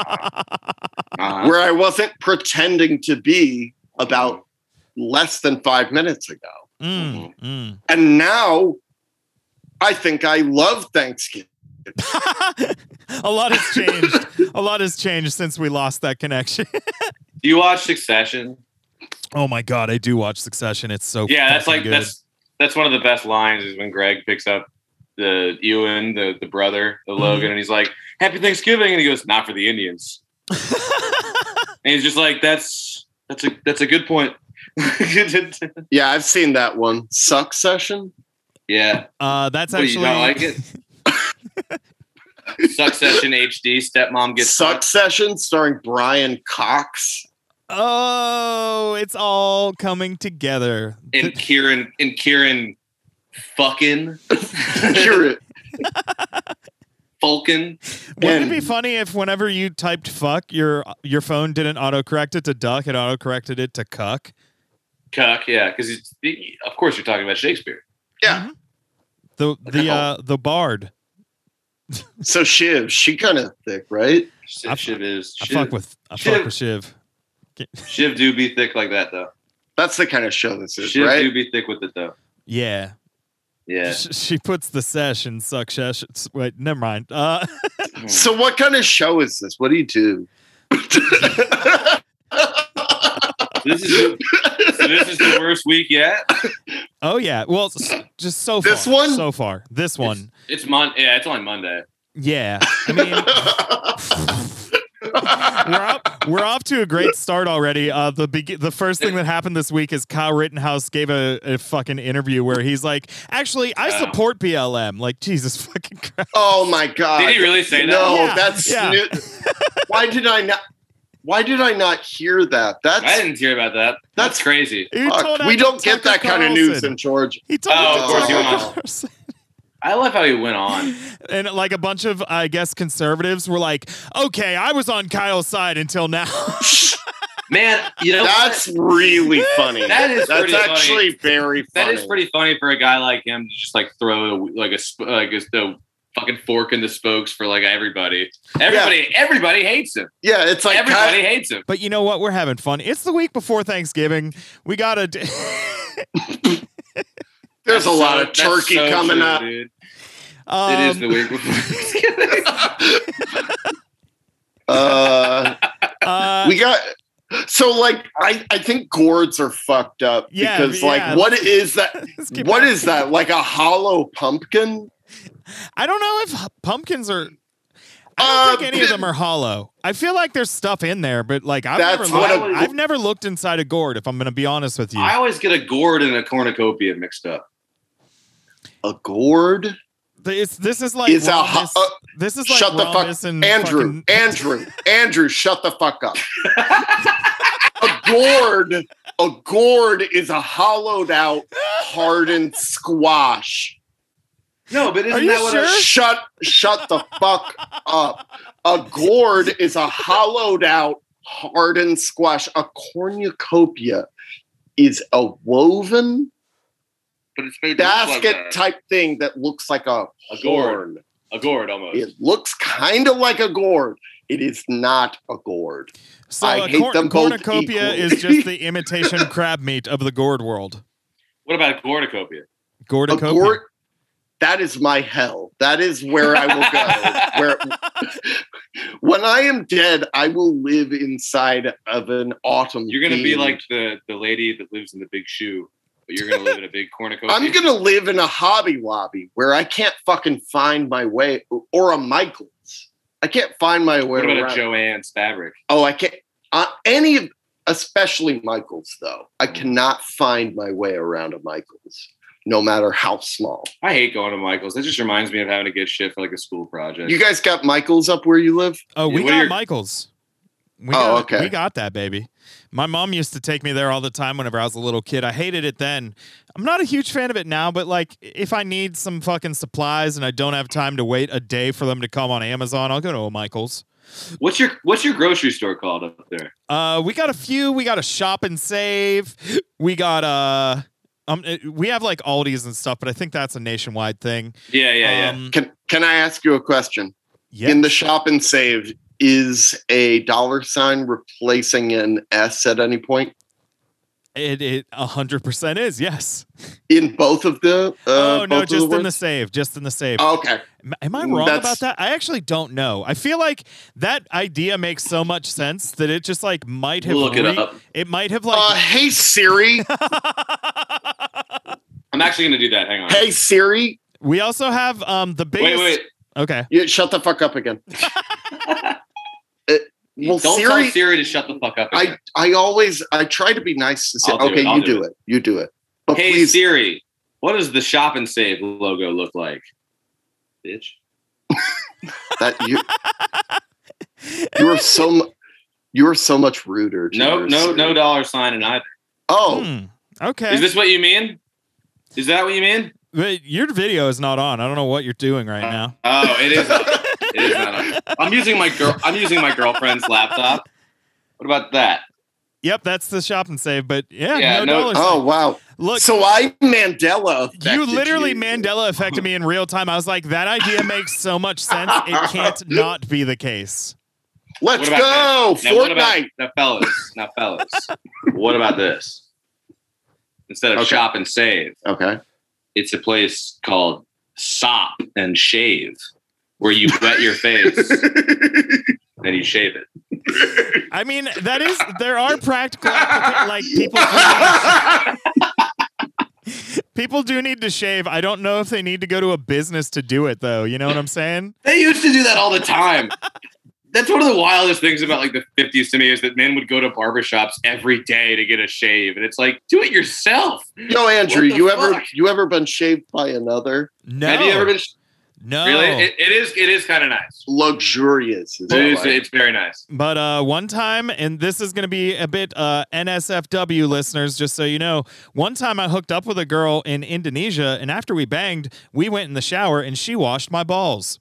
Uh-huh. where I wasn't pretending to be about less than five minutes ago. Mm, mm. And now I think I love Thanksgiving. A lot has changed. A lot has changed since we lost that connection. Do you watch Succession? Oh my god, I do watch Succession. It's so Yeah, that's fucking like good. that's that's one of the best lines is when Greg picks up the Ewan, the the brother, the Logan, and he's like, "Happy Thanksgiving," and he goes, "Not for the Indians." And he's just like, "That's that's a that's a good point." Yeah, I've seen that one. Succession? Yeah, Uh, that's what, you actually don't like it? Succession H D, stepmom gets fucked. Succession starring Brian Cox. Oh, it's all coming together. and Kieran and Kieran fucking Hear it. Fulkin. Wouldn't And- it be funny if whenever you typed fuck, your your phone didn't autocorrect it to duck, it autocorrected it to cuck? Cuck, yeah, because of course you're talking about Shakespeare. Yeah. The the hell? uh the bard. So Shiv, she kind of thick, right? I- Shiv is I Shiv, fuck with I Shiv. fuck with Shiv. Shiv do be thick like that though. That's the kind of show this is, Shiv right? do be thick with it though. Yeah. Yeah. Sh- She puts the sesh in succession. Wait, never mind. Uh, So what kind of show is this? What do you do? This is the, so this is the worst week yet. oh yeah. Well, s- just so far. This one? So far. This one. It's Mon. Yeah, it's only Monday. Yeah. I mean, we're up. We're off to a great start already. Uh, the be- the first thing that happened this week is Kyle Rittenhouse gave a, a fucking interview where he's like, "Actually, I Wow. support B L M." Like, Jesus fucking Christ. Oh my god! Did he really say that? No, Yeah, that's yeah. new- why did I not? Why did I not hear that? That's I didn't hear about that. That's, That's- crazy. He fuck. told We that to don't get that Tucker kind of news Carlson. in Georgia. He told Oh, it to of course he Tucker went on. Carlson. I love how he went on. And like a bunch of, I guess, conservatives were like, "Okay, I was on Kyle's side until now." Man, you know That's what? really funny. That is That's pretty funny. actually very That funny. is pretty funny for a guy like him to just like throw like a sp- like a, the fucking fork in the spokes for like everybody. Everybody, everybody hates him. Yeah, it's like everybody Ky- hates him. But you know what? We're having fun. It's the week before Thanksgiving. We gotta. D- there's That's a lot so- of turkey that's so coming true, up. Dude. um, It is the week before Thanksgiving. uh, uh, we got so like I, I think gourds are fucked up Yeah, because yeah. like what is that? let's keep What on- is that? Like a hollow pumpkin? I don't know if pumpkins are. I don't Uh, think any of them are hollow. I feel like there's stuff in there, but like I've That's never, what looked, a- I've never looked inside a gourd. If I'm going to be honest with you, I always get a gourd and a cornucopia mixed up. A gourd? It's, this is like Is a ho- rhombus, uh, this is like shut the fuck, rhombus and Andrew. fucking- Andrew. Andrew, shut the fuck up. A gourd, a gourd is a hollowed out, hardened squash. No, but Are isn't you that what? sure? A, Shut, shut the fuck up. A gourd is a hollowed out, hardened squash. A cornucopia is a woven but it's made to look like basket that. type thing that looks like a, A gourd. horn. A gourd almost. It looks kind of like a gourd. It is not a gourd. So I a hate cor- them both cornucopia equally. is just the imitation crab meat of the gourd world. What about a cornucopia? A Gourdicopia. gourd. That is my hell. That is where I will go. Where when I am dead, I will live inside of an autumn. You're gonna be theme. like the the lady that lives in the big shoe. But you're gonna live in a big cornucopia. I'm gonna live in a Hobby Lobby where I can't fucking find my way, or a Michaels. I can't find my way. What about around. a Joann's fabric? Oh, I can't. Uh, any of, especially Michaels, though. I cannot find my way around a Michaels, no matter how small. I hate going to Michael's. That just reminds me of having to get shit for like a school project. You guys got Michaels up where you live? Oh, we What are got your- Michaels. We Oh, got, okay. We got that, baby. My mom used to take me there all the time whenever I was a little kid. I hated it then. I'm not a huge fan of it now, but like if I need some fucking supplies and I don't have time to wait a day for them to come on Amazon, I'll go to a Michaels. What's your What's your grocery store called up there? Uh, we got a few. We got a Shop and Save. We got uh, um, uh, we have like Aldi's and stuff, but I think that's a nationwide thing. Yeah, yeah, yeah. Um, Can Can I ask you a question? yeah. In the Shop and Save, is a dollar sign replacing an S at any point? It it a hundred percent is yes. In both of the? Uh, oh no, both of just the in the words? save, just in the save. Oh, okay. Am- Am I wrong That's- about that? I actually don't know. I feel like that idea makes so much sense that it just like might have We'll look it re- up. It might have like Uh, hey Siri. I'm actually gonna do that. Hang on. Hey Siri. we also have um the biggest. wait, wait. Okay. You shut the fuck up again. Uh, well, Don't Siri. tell Siri to shut the fuck up. I Again. I always I try to be nice to Siri. I'll do Okay, it, I'll you do do it. You do it. But Hey please, Siri, what does the Shop and Save logo look like? Bitch. that you you are so mu- you are so much ruder. To No, your no, Siri. no dollar sign in either. Oh, Hmm, okay. Is this what you mean? Is that what you mean? Wait, your video is not on. I don't know what you're doing right now. Oh, it is. Not, it is not. On. I'm using my girl. I'm using my girlfriend's laptop. What about that? Yep, that's the Shop and Save. But yeah, Yeah, no, no- dollars. oh wow. Look, So I Mandela. you affected literally you. Mandela affected me in real time. I was like, that idea makes so much sense. It can't not be the case. Let's What about go, Now, what about Fortnite. now, fellas? Now, fellas, what about this? Instead of Okay. Shop and Save, Okay. it's a place called Sop and Shave, where you wet your face and you shave it. I mean, that is there are practical applica- like people do, people do need to shave. I don't know if they need to go to a business to do it though. You know what I'm saying? They used to do that all the time. That's one of the wildest things about like the fifties to me is that men would go to barbershops every day to get a shave. And it's like, do it yourself. Yo, Andrew, What the you ever fuck? you ever been shaved by another? No. Have you ever been? No. Really? It, it is. It is kind of nice. Luxurious. Is It what is. I- It's very nice. But uh, one time, and this is going to be a bit uh, N S F W listeners, just so you know. One time I hooked up with a girl in Indonesia, and after we banged, we went in the shower, and she washed my balls.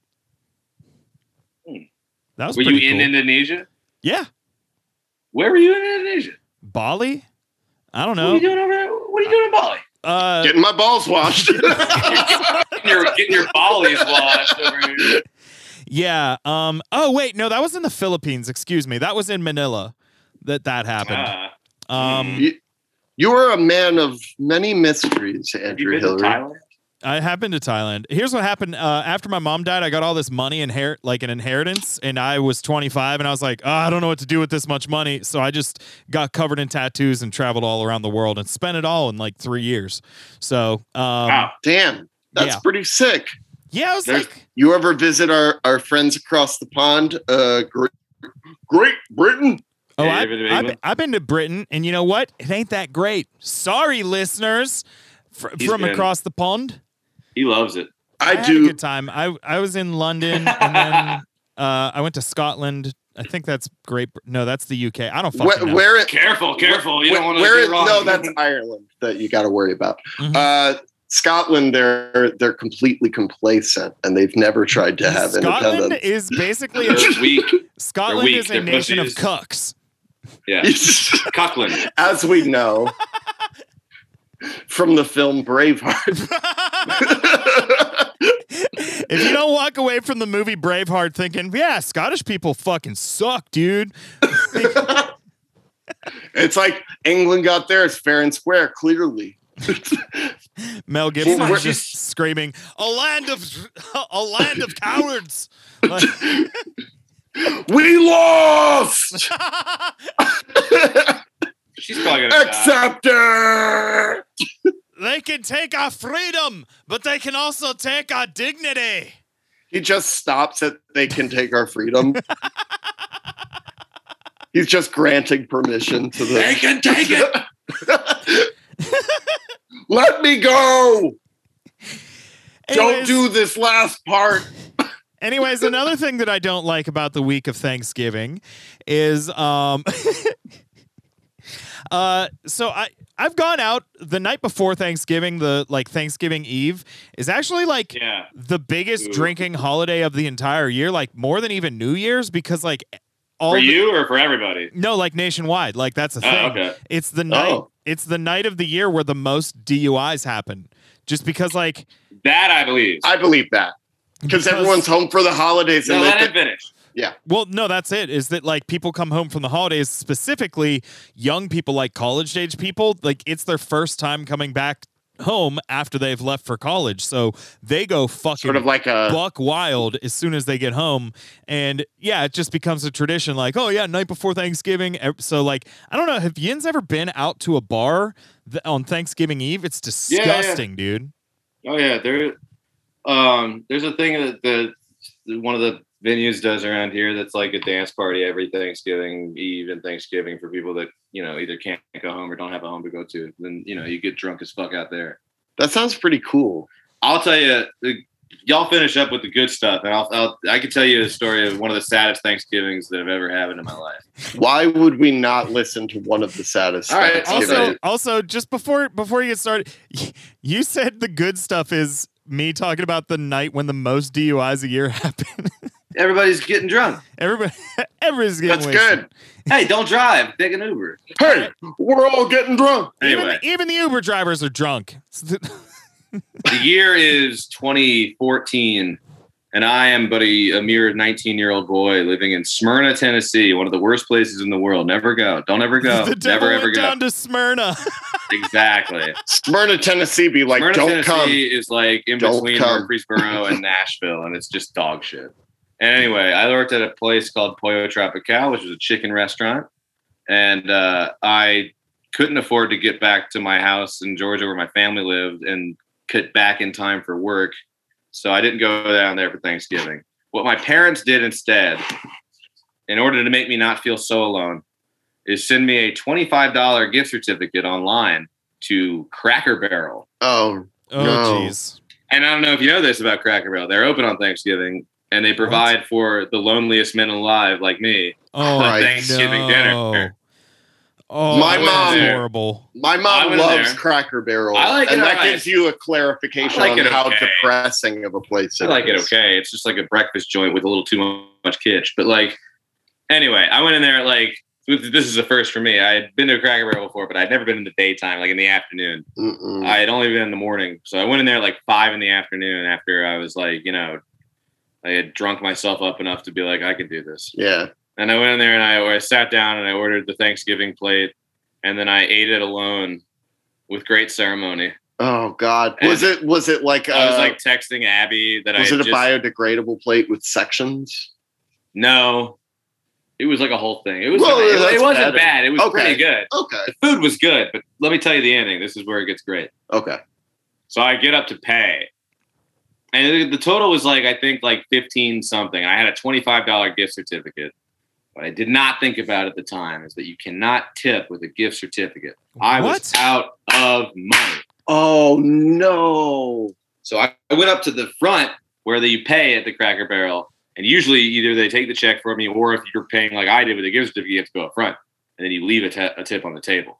Hmm. That was Were you pretty in cool. Indonesia? Yeah. Where were you in Indonesia? Bali? I don't What are know. you doing over there? What are you doing in Bali? Uh, Getting my balls washed. Getting your getting your bollies washed over here. yeah. Um. Oh, wait. No, that was in the Philippines. Excuse me. That was in Manila that that happened. Ah. Um. you, you are a man of many mysteries, Have you Andrew been to Hillary. Thailand? I have been to Thailand. Here's what happened. Uh, after my mom died, I got all this money, inher- like an inheritance, and I was twenty-five, and I was like, oh, I don't know what to do with this much money. So I just got covered in tattoos and traveled all around the world and spent it all in like three years. So, um, Wow. Damn, that's Yeah. pretty sick. yeah, I was There's- like, You ever visit our, our friends across the pond? Uh, Great, Great Britain? oh, Yeah, I, you ever been to I've, England? I've been to Britain, and you know what? It ain't that great. Sorry, listeners, fr- He's from been. across the pond. He loves it. I, had a do. good time. I I was in London, and then uh, I went to Scotland. I think that's Great. Br- No, that's the U K. I don't fucking Where, know. where it, Careful, careful. You where, don't want to where get it- wrong. No, that's Ireland that you got to worry about. Mhm. Uh, Scotland, they're they're completely complacent, and they've never tried to have Scotland independence. is basically a, They're weak. Scotland weak. is a They're nation of pussies. cucks. Yeah. Cockland. As we know from the film Braveheart. If you don't walk away from the movie Braveheart thinking, yeah, Scottish people fucking suck, dude. It's like England got theirs fair and square, clearly. Mel Gibson Well, is just screaming, "A land of, a land of cowards!" Like, We lost. she's probably gonna Accepted. They can take our freedom, but they can also take our dignity. He just stops at they can take our freedom. He's just granting permission to the. They can take it. Let me go. Don't Anyways- do this last part. Anyways, another thing that I don't like about the week of Thanksgiving is um uh so I I've gone out the night before Thanksgiving, the like Thanksgiving Eve is actually like Yeah. the biggest Ooh. drinking holiday of the entire year, like more than even New Year's, because like all For the- you or for everybody? no, like nationwide, like that's a Oh, thing. okay. It's the night Oh. it's the night of the year where the most D U Is happen. Just because like That I believe. I believe that because everyone's home for the holidays. No, and let they him finish. Well, no, that's it. Is that like people come home from the holidays, specifically young people, like college age people, like it's their first time coming back home after they've left for college. So they go fucking sort of like a buck wild as soon as they get home. And yeah, it just becomes a tradition like, oh yeah, night before Thanksgiving. Ev- So like, I don't know, have Yin's ever been out to a bar th- on Thanksgiving Eve? It's Yeah, yeah. disgusting, dude. Oh yeah, there. Um, there's a thing that the one of the venues does around here that's like a dance party every Thanksgiving Eve and Thanksgiving for people that you know either can't go home or don't have a home to go to. Then you know you get drunk as fuck out there. that sounds pretty cool. I'll tell you, the, y'all finish up with the good stuff, and I'll, I'll I can tell you a story of one of the saddest Thanksgivings that have ever happened in my life. Why would we not listen to one of the saddest? All right, Thanksgiving? Also, also, just before before you get started, you said the good stuff is me talking about the night when the most D U Is a year happen. Everybody's getting drunk. Everybody, everybody's getting That's wasted. good. Hey, don't drive. Take an Uber. Hey, we're all getting drunk. Anyway, Even, even the Uber drivers are drunk. the year is twenty fourteen, and I am but a, a mere nineteen-year-old boy living in Smyrna, Tennessee, one of the worst places in the world. Never go. Don't ever go. the devil Never ever went go. down to Smyrna. Exactly. Smyrna, Tennessee, be like, Smyrna, don't Tennessee come. is like in Don't between come. Murfreesboro and Nashville, and it's just dog shit. And anyway, I worked at a place called Pollo Tropical, which was a chicken restaurant, and uh, I couldn't afford to get back to my house in Georgia where my family lived and get back in time for work. So I didn't go down there for Thanksgiving. What my parents did instead, in order to make me not feel so alone, is send me a twenty-five dollars gift certificate online to Cracker Barrel. Oh, Oh, No. jeez. And I don't know if you know this about Cracker Barrel. They're open on Thanksgiving, and they provide for the loneliest men alive like me Oh, Right. Thanksgiving no. dinner. Oh, My that's mom- horrible. my I mom went loves there. Cracker Barrel, I like it and that alright. gives you a clarification I like on it how okay. depressing of a place I it like it is. okay. It's just like a breakfast joint with a little too much kitsch. But like, anyway, I went in there like, this is the first for me. I had been to a Cracker Barrel before, but I'd never been in the daytime, like in the afternoon. Mm-mm. I had only been in the morning. So I went in there at like five in the afternoon after I was like, you know, I had drunk myself up enough to be like, I could do this. Yeah. And I went in there and I, I sat down and I ordered the Thanksgiving plate, and then I ate it alone with great ceremony. Oh God. And Was it was it like I was uh, like texting Abby that was I it a just, biodegradable plate with sections? no, it was like a whole thing. It was Well, it, that's it wasn't better. bad. It was Okay. pretty good. Okay. The food was good, but let me tell you the ending. This is where it gets great. Okay. So I get up to pay, and the total was like I think like fifteen something. I had a twenty-five dollars gift certificate. What I did not think about at the time is that you cannot tip with a gift certificate. I was What? out of money. Oh no. So I, I went up to the front where you pay at the Cracker Barrel, and usually either they take the check from you, or if you're paying like I did with a gift certificate, you have to go up front, and then you leave a, t- a tip on the table.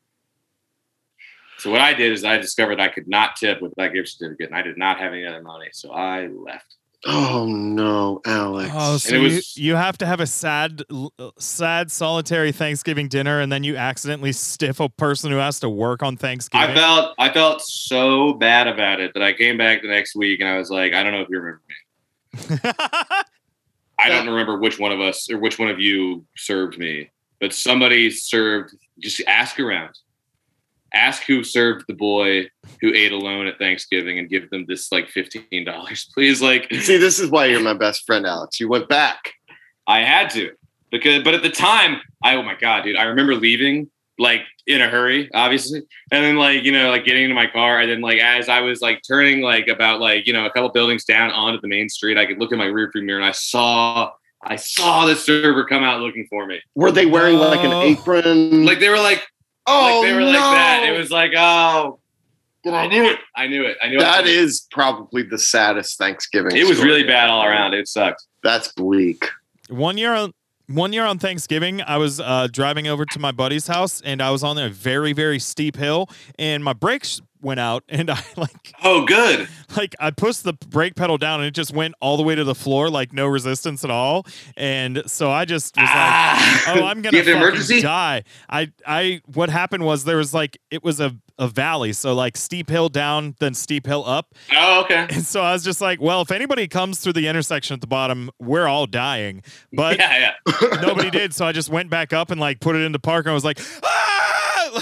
So what I did is I discovered I could not tip with that gift certificate, and I did not have any other money, so I left. Oh no, Alex. Oh, so it you, was- you have to have a sad, sad, solitary Thanksgiving dinner, and then you accidentally stiff a person who has to work on Thanksgiving. I felt I felt so bad about it that I came back the next week and I was like, I don't know if you remember me. I don't remember which one of us or which one of you served me, but somebody served. Just ask around. Ask who served the boy who ate alone at Thanksgiving and give them this like fifteen dollars, please. Like, See, this is why you're my best friend, Alex. You went back. I had to because, but at the time, I oh my god, dude, I remember leaving like in a hurry, obviously. And then like, you know, like getting into my car. And then like, as I was like turning like about like, you know, a couple buildings down onto the main street, I could look in my rearview mirror and I saw, I saw the server come out looking for me. Were they wearing like an apron? Like they were like, oh, like they were no. like that. It was like, oh, I knew it. I knew it. I knew That it. is probably the saddest Thanksgiving. It was story. really bad all around. It sucked. That's bleak. One year on one year on Thanksgiving, I was uh, driving over to my buddy's house, and I was on a very, very steep hill, and my brakes went out, and I like Oh, good. like I pushed the brake pedal down, and it just went all the way to the floor, like no resistance at all. And so I just was Ah. like, "Oh, I'm gonna You have an fucking emergency? die." I I what happened was there was like it was a a valley, so like steep hill down, then steep hill up. Oh, okay. And so I was just like, well, if anybody comes through the intersection at the bottom, we're all dying. But Yeah, yeah. nobody did. So I just went back up and like put it into park and I was like, ah!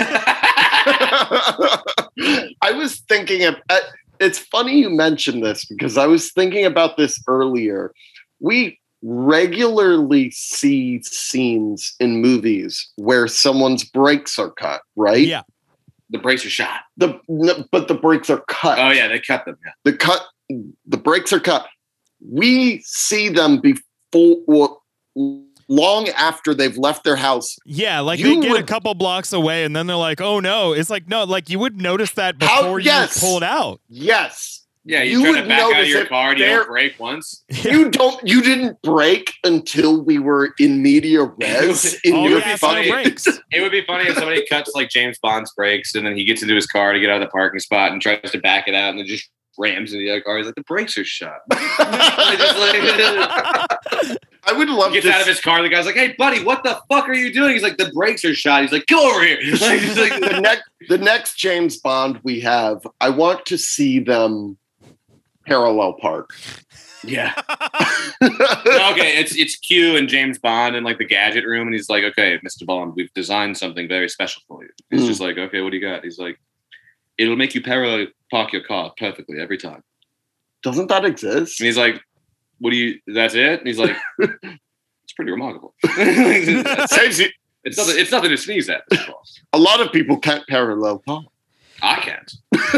I was thinking of. Uh, it's funny you mentioned this because I was thinking about this earlier. We regularly see scenes in movies where someone's brakes are cut, right? Yeah. The brakes are shot. The no, but the brakes are cut. Oh, yeah. They cut them. Yeah. The cut. The brakes are cut. We see them before, well, long after they've left their house. Yeah, like You they get would- a couple blocks away and then they're like, oh no. It's like, no, like you would notice that before How- you yes. pulled out. Yes, Yeah, you, You try to would back out of notice your if car and you they're- don't brake once. you don't. You didn't brake until we were in media res in All your gas, no fucking. brakes. It would be funny if somebody cuts like James Bond's brakes and then he gets into his car to get out of the parking spot and tries to back it out and then just rams into the other car. He's like, the brakes are shot. Just like- I would love He gets to. out of his car. The guy's like, "Hey, buddy, what the fuck are you doing?" He's like, "The brakes are shot." He's like, "Come over here." Like, he's like, the next the next James Bond we have, I want to see them parallel park. yeah. Okay, it's it's Q and James Bond in like the gadget room, and he's like, "Okay, Mister Bond, we've designed something very special for you." He's Mm. just like, "Okay, what do you got?" He's like, "It'll make you parallel park your car perfectly every time." Doesn't that exist? And he's like, "What do you? That's it?" And he's like, "It's pretty remarkable." it's, Saves you. it's nothing. It's nothing to sneeze at. A lot of people can't parallel park. I can't.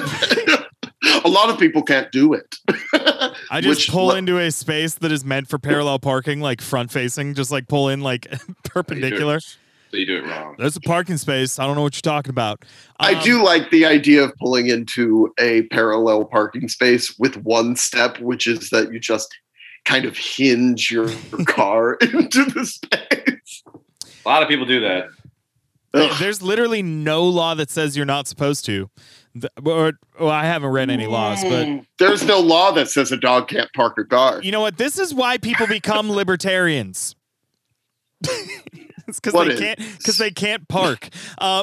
A lot of people can't do it. I just Which- pull into a space that is meant for parallel parking, like front facing, just like pull in like perpendicular. So you do it wrong. There's a parking space. I don't know what you're talking about. I Um, do like the idea of pulling into a parallel parking space with one step, which is that you just kind of hinge your car into the space. A lot of people do that. There- Ugh. There's literally no law that says you're not supposed to. The- Or, well, I haven't read any laws, but There's no law that says a dog can't park a car. you know what? This is why people become libertarians. It's because What they is- can't because they can't park. Um,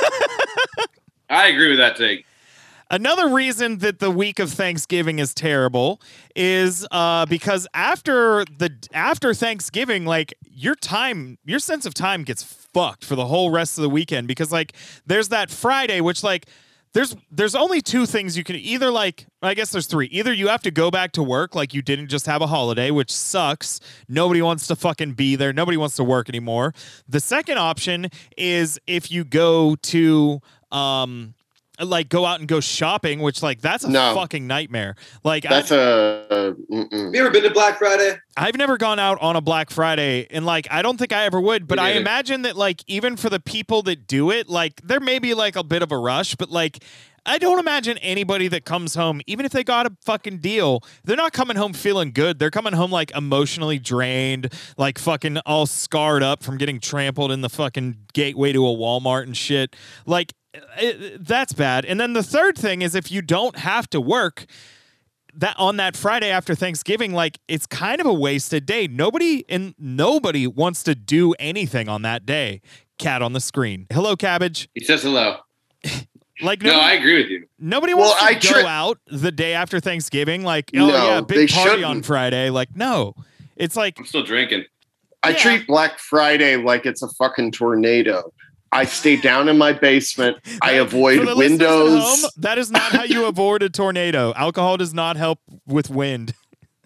I agree with that take. Another reason that the week of Thanksgiving is terrible is uh, because after the after Thanksgiving, like your time, your sense of time gets fucked for the whole rest of the weekend because like there's that Friday, which like there's there's only two things you can either like I guess there's three. Either you have to go back to work like you didn't just have a holiday, which sucks. Nobody wants to fucking be there. Nobody wants to work anymore. The second option is if you go to um like go out and go shopping, which like that's a No. fucking nightmare. Like That's I, a. Uh, mm-mm. Have you ever been to Black Friday? I've never gone out on a Black Friday, and like I don't think I ever would. But Me I neither. imagine that like even for the people that do it, like there may be like a bit of a rush, but like I don't imagine anybody that comes home, even if they got a fucking deal, they're not coming home feeling good. They're coming home like emotionally drained, like fucking all scarred up from getting trampled in the fucking gateway to a Walmart and shit. Like it, that's bad. And then the third thing is if you don't have to work that on that Friday after Thanksgiving, like it's kind of a wasted day. Nobody and nobody wants to do anything on that day. Cat on the screen. Hello, Cabbage. He says hello. Like No, nobody, I agree with you. nobody Well, wants to I go tri- out the day after Thanksgiving. Like, oh No, yeah, they big party shouldn't. on Friday. Like, no, it's like I'm still drinking. I Yeah. treat Black Friday like it's a fucking tornado. I stay down in my basement. I For avoid the listeners at windows. home, that is not how you avoid a tornado. Alcohol does not help with wind.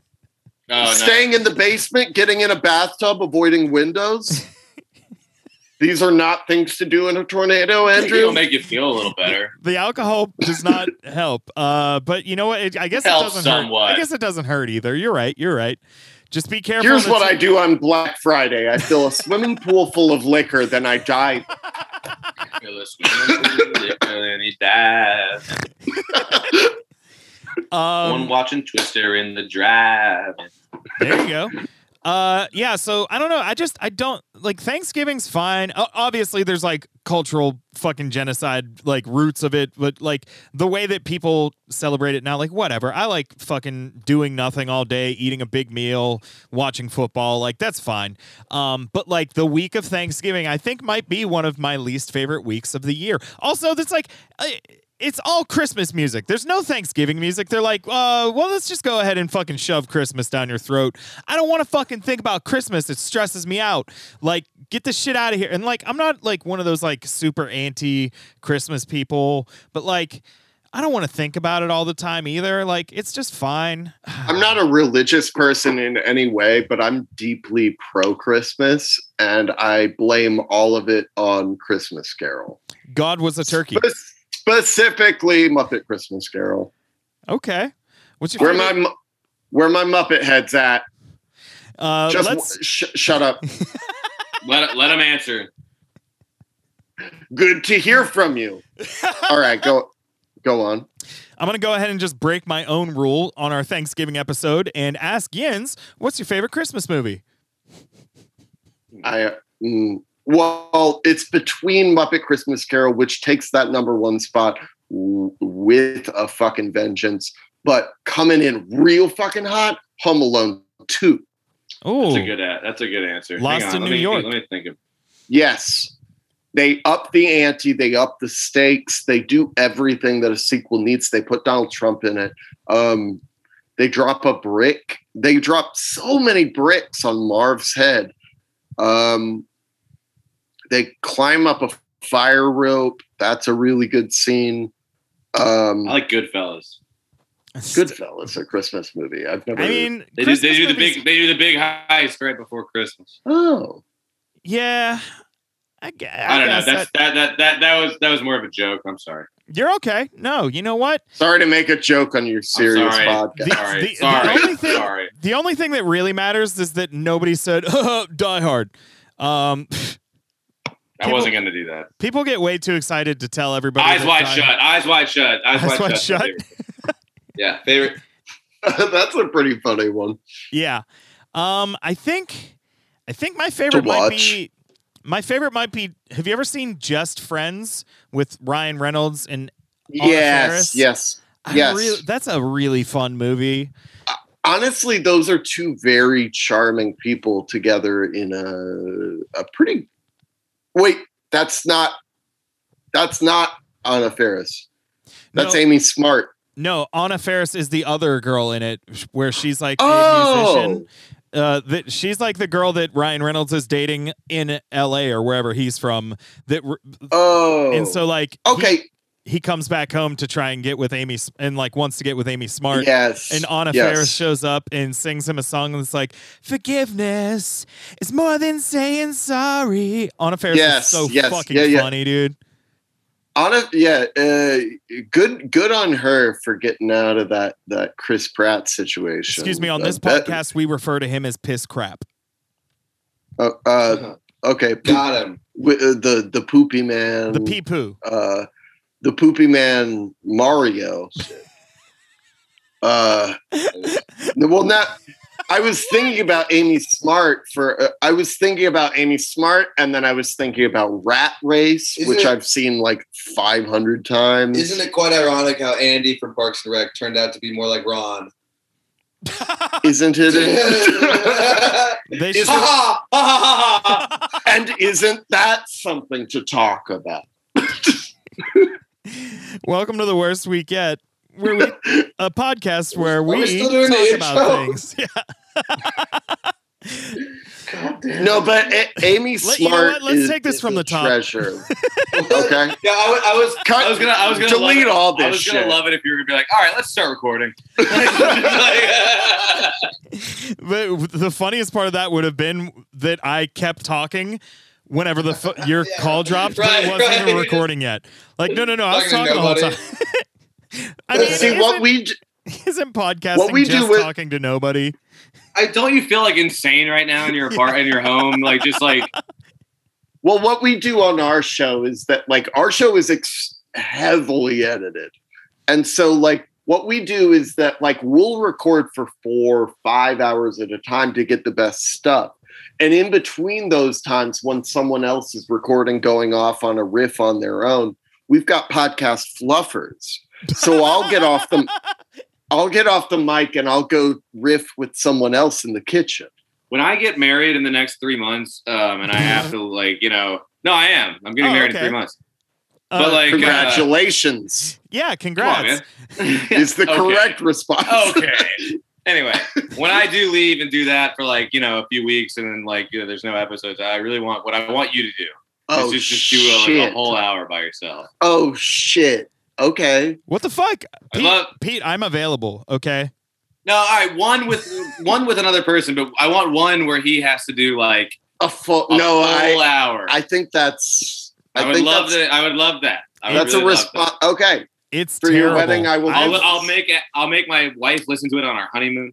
Oh, no. Staying in the basement, getting in a bathtub, avoiding windows. These are not things to do in a tornado, Andrew. It'll make you feel a little better. The alcohol does not help. Uh, but you know what? It, I guess it Helps doesn't somewhat. hurt. I guess it doesn't hurt either. You're right. You're right. Just be careful. Here's that what you- I do on Black Friday. I fill a swimming pool full of liquor, then I dive. Fill a swimming pool of liquor and he dies. Um, One watching Twister in the drive. There you go. Uh, yeah, so I don't know. I just, I don't, like, Thanksgiving's fine. O- obviously, there's, like, cultural fucking genocide, like, roots of it. But, like, the way that people celebrate it now, like, whatever. I like fucking doing nothing all day, eating a big meal, watching football. Like, that's fine. Um, but, like, the week of Thanksgiving, I think might be one of my least favorite weeks of the year. Also, that's, like... I, it's all Christmas music. There's no Thanksgiving music. They're like, uh, well, let's just go ahead and fucking shove Christmas down your throat. I don't want to fucking think about Christmas. It stresses me out. Like, get this shit out of here. And like, I'm not like one of those like super anti-Christmas people, but like, I don't want to think about it all the time either. Like, it's just fine. I'm not a religious person in any way, but I'm deeply pro-Christmas, and I blame all of it on Christmas Carol. God was a turkey. Spe- specifically, Muppet Christmas Carol. Okay. What's your Where favorite? my Mu- where my Muppet head's at? Uh, Just let's. sh- shut up. Let, let him answer. Good to hear from you. All right, go go on. I'm going to go ahead and just break my own rule on our Thanksgiving episode and ask Jens, what's your favorite Christmas movie? I mm, well, it's between Muppet Christmas Carol, which takes that number one spot w- with a fucking vengeance, but coming in real fucking hot, Home Alone two. Oh, That's a good. a- That's a good answer. Lost Hang on, in let New me, York. Let me think of. Yes. They up the ante, they up the stakes, they do everything that a sequel needs. They put Donald Trump in it. Um, they drop a brick. They drop so many bricks on Marv's head. Um, they climb up a fire rope. That's a really good scene. Um, I like Goodfellas. Goodfellas, a Christmas movie. I've never. I mean, They do, they Christmas do the movies- big. They do the big heist right before Christmas. oh, Yeah. I, gu- I, I don't know. guess That's that- that, that that that was that was more of a joke. I'm sorry. You're okay. No, you know what? sorry to make a joke on your serious sorry. podcast. The- Sorry. the- the sorry. only thing- sorry. The only thing that really matters is that nobody said Die Hard. Um, I People- wasn't going to do that. people get way too excited to tell everybody. Eyes that wide Die- shut. Eyes wide shut. Eyes, Eyes wide, Wide shut. Shut? Favorite. Yeah, favorite. That's a pretty funny one. Yeah. Um, I think, I think my favorite might watch. be. My favorite might be. Have you ever seen Just Friends with Ryan Reynolds and Anna Yes, Faris? yes. I Yes. really- that's a really fun movie. Honestly, those are two very charming people together in a a pretty. Wait, that's not. That's not Anna Faris. That's No. Amy Smart. No, Anna Faris is the other girl in it, where she's like Oh. a musician. Uh, that she's like the girl that Ryan Reynolds is dating in L A or wherever he's from. That r- Oh, and so like he- okay, he, comes back home to try and get with Amy S- and like wants to get with Amy Smart. yes, And Anna yes. Faris shows up and sings him a song that's like, forgiveness is more than saying sorry. Anna Faris Yes, is so yes, fucking yeah, yeah. funny, dude. Anna, yeah, uh, good, good on her for getting out of that that Chris Pratt situation. Excuse me, on Uh, this that- podcast, we refer to him as piss crap. Uh, uh, okay, Got him. Wi- uh, the the poopy man, The pee poo. uh, the poopy man Mario. uh, well, not. I was thinking about Amy Smart for. Uh, I was thinking about Amy Smart, and then I was thinking about Rat Race, Isn't which it- I've seen like five hundred times. Isn't it quite ironic how Andy from Parks and Rec turned out to be more like Ron? Isn't it? They Is should- it- and isn't that something to talk about? Welcome to the worst week yet, where we a podcast where we, we still doing the talk intro? about things. Yeah. God damn. No, but A- Amy Let- Smart. you know what? Let's is, take this is from a the top. Treasure. Okay. Yeah, I was. I was, Cut- I was gonna. I was gonna delete love it. all I this was gonna shit. love it if you were gonna be like, "All right, let's start recording." Like, But the funniest part of that would have been that I kept talking whenever the pho- your Yeah. call dropped, but Right, it wasn't right. even recording yet. Like, no, no, no, I was Talking to talking the whole nobody. time. I mean, See isn't, what we d- isn't podcasting what we just do with- talking to nobody? I don't you feel like insane right now in your apart in your home, like just like well, what we do on our show is that like our show is ex- heavily edited, and so like what we do is that like we'll record for four, five hours at a time to get the best stuff. And in between those times, when someone else is recording, going off on a riff on their own, we've got podcast fluffers. So I'll get off the, I'll get off the mic and I'll go riff with someone else in the kitchen. when I get married in the next three months, um, and I have to like, you know, no, I am. I'm getting Oh, married okay. in three months. Uh, But like, uh, Congratulations yeah, come congrats. on, man. is the Okay. correct response. Okay. Anyway, when I do leave and do that for like, you know, a few weeks and then like, you know, there's no episodes, I really want what I want you to do Oh, is just, just do a, like, shit. a whole hour by yourself. Oh, shit. Okay. What the fuck, I Pete? love- Pete, I'm available. Okay. No, all right, one with one with another person, but I want one where he has to do like A full, a no, full I, hour. I think that's, I, I, would think love that's, that. I would love that. I would that's really a love response. Okay. It's For your terrible. wedding, I will- that. I'll, I've- I'll make it. I'll make my wife listen to it on our honeymoon.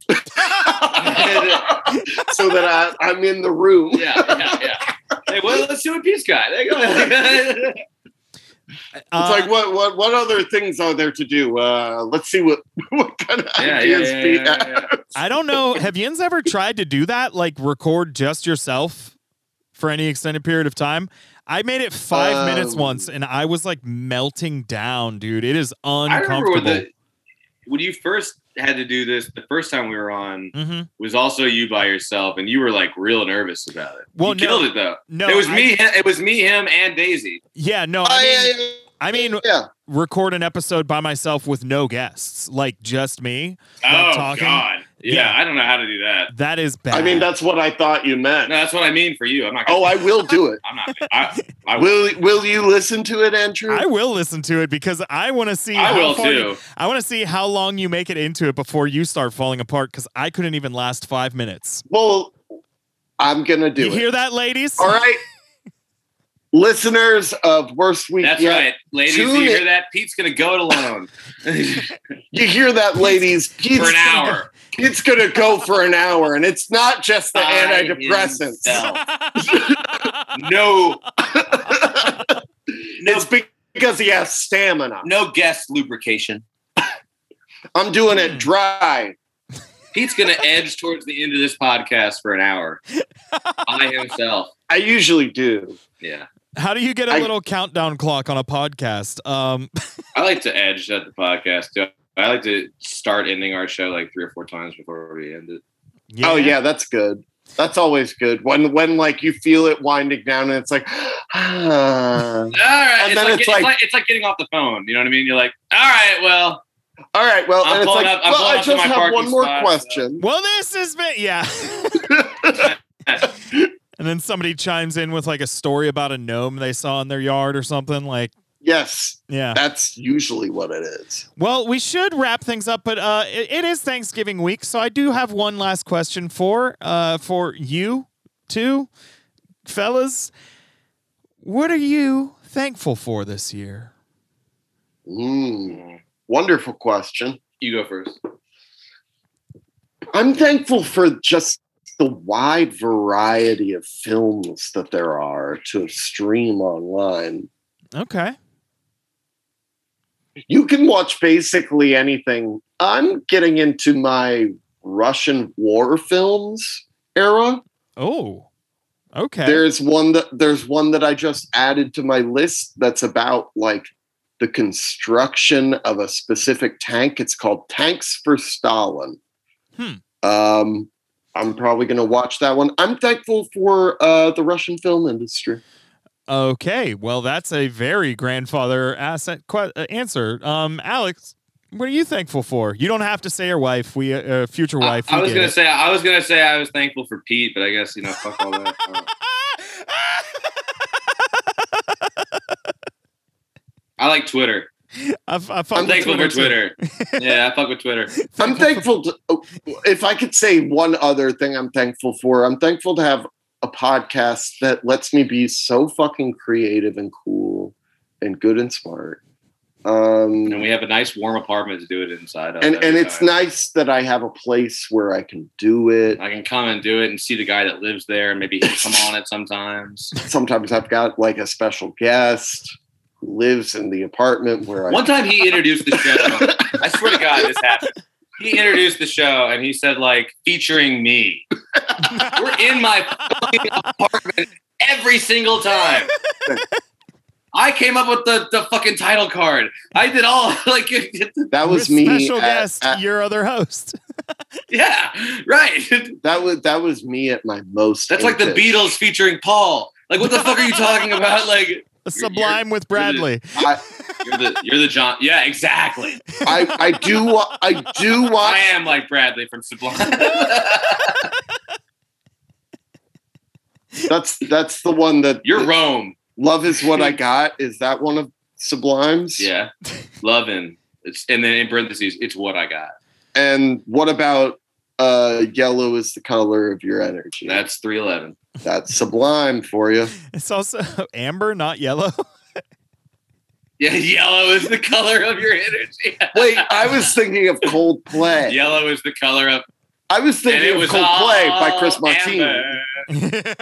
So that I, I'm in the room. Yeah, yeah, yeah. Hey, well, let's do a peace guy. There you go. It's Uh, like what what what other things are there to do? Uh, let's see what what kind of yeah, yeah, ideas yeah, Pete yeah, yeah. has. I don't know. Have Yins ever tried to do that? Like record just yourself for any extended period of time? I made it five Um, minutes once and I was like melting down, dude. It is I remember uncomfortable. when, the, when you first had to do this, the first time we were on hmm was also you by yourself, and you were like real nervous about it. Well, you no. killed it though. No, it was I- me. It was me, him, and Daisy. Yeah, no, Oh, I yeah, mean, yeah, I mean, yeah. record an episode by myself with no guests, like just me. Oh Like talking? God, yeah, Yeah. I don't know how to do that. That is bad. I mean, that's what I thought you meant. No, that's what I mean for you. I'm not. Gonna, Oh, I will do it. I'm not. I, I will. Will Will you listen to it, Andrew? I will listen to it because I want to see. I how will far you- too. I want to see how long you make it into it before you start falling apart. Because I couldn't even last five minutes. Well, I'm gonna do you it. hear that, ladies? All right, listeners of Worst Week That's Yet, right, ladies. Tune Do you in- hear that? Pete's gonna go it alone You hear that, ladies? Pete's, for an hour. Pete's gonna go for an hour, and it's not just the By antidepressants. himself. No, no, It's because he has stamina. no guest lubrication. I'm doing Hmm. it dry. Pete's gonna edge towards the end of this podcast for an hour by himself. I usually do. Yeah, How do you get a I- little countdown clock on a podcast? Um, I like to edge at the podcast too. I like to start ending our show like three or four times before we end it. yeah. Oh yeah, that's good. That's always good. When when like you feel it winding down, and it's like, ah. All right, And it's, then like, it's it's, like- like, it's like getting off the phone. You know what I mean? You're like, all right, well, All right. Well, I'm and it's pulling like, up- I'm well, pulling I up to just my have parking one more spot, question. Well, this has been yeah. And then somebody chimes in with like a story about a gnome they saw in their yard or something. Like, Yes, yeah. that's usually what it is. Well, we should wrap things up, but uh, it, it is Thanksgiving week, so I do have one last question for uh for you two fellas. What are you thankful for this year? Mm, wonderful question. you go first. I'm thankful for just the wide variety of films that there are to stream online. Okay. You can watch basically anything. I'm getting into my Russian war films era. Oh. Okay. There's one that there's one that I just added to my list that's about like the construction of a specific tank. It's called Tanks for Stalin. Hmm. Um, I'm probably going to watch that one. I'm thankful for uh, the Russian film industry. Okay. Well, that's a very grandfather asset que- uh, answer. Um, Alex, what are you thankful for? You don't have to say your wife. We uh, uh, future I, wife. I we was get gonna it. say I was gonna say I was thankful for Pete, but I guess you know fuck all that. Uh, I like Twitter. I, f- I fuck I'm with thankful for too. Twitter. Yeah, I fuck with Twitter. I'm thankful to, if I could say one other thing I'm thankful for, I'm thankful to have a podcast that lets me be so fucking creative and cool and good and smart. Um, And we have a nice warm apartment to do it inside of. and every and it's time. nice that I have a place where I can do it. I can come and do it and see the guy that lives there, and maybe he'll come on it sometimes. Sometimes I've got like a special guest who lives in the apartment where I. One time he introduced the show. I swear to God, this happened. He introduced the show and he said, like, featuring me. We're in my fucking apartment every single time. I came up with the, the fucking title card. I did all like that was With me. Special at- guest, at- your other host. yeah, right. that was that was me at my most. That's like the intense. Beatles featuring Paul. Like, what the fuck are you talking about? Like, Sublime with you're the- Bradley. I, you're the you're the John. Yeah, exactly. I I do wa- I do I want. am like Bradley from Sublime. That's that's the one that You're Rome. Love Is What I Got. Is that one of Sublime's? Yeah, loving. It's and then in parentheses, it's what I got. And what about uh, Yellow Is the Color of Your Energy? That's three eleven. That's Sublime for you. It's also amber, not yellow. Yeah, yellow is the color of your energy. Wait, I was thinking of Coldplay. Yellow is the color of. I was And thinking it of was Coldplay all by Chris Martini. amber.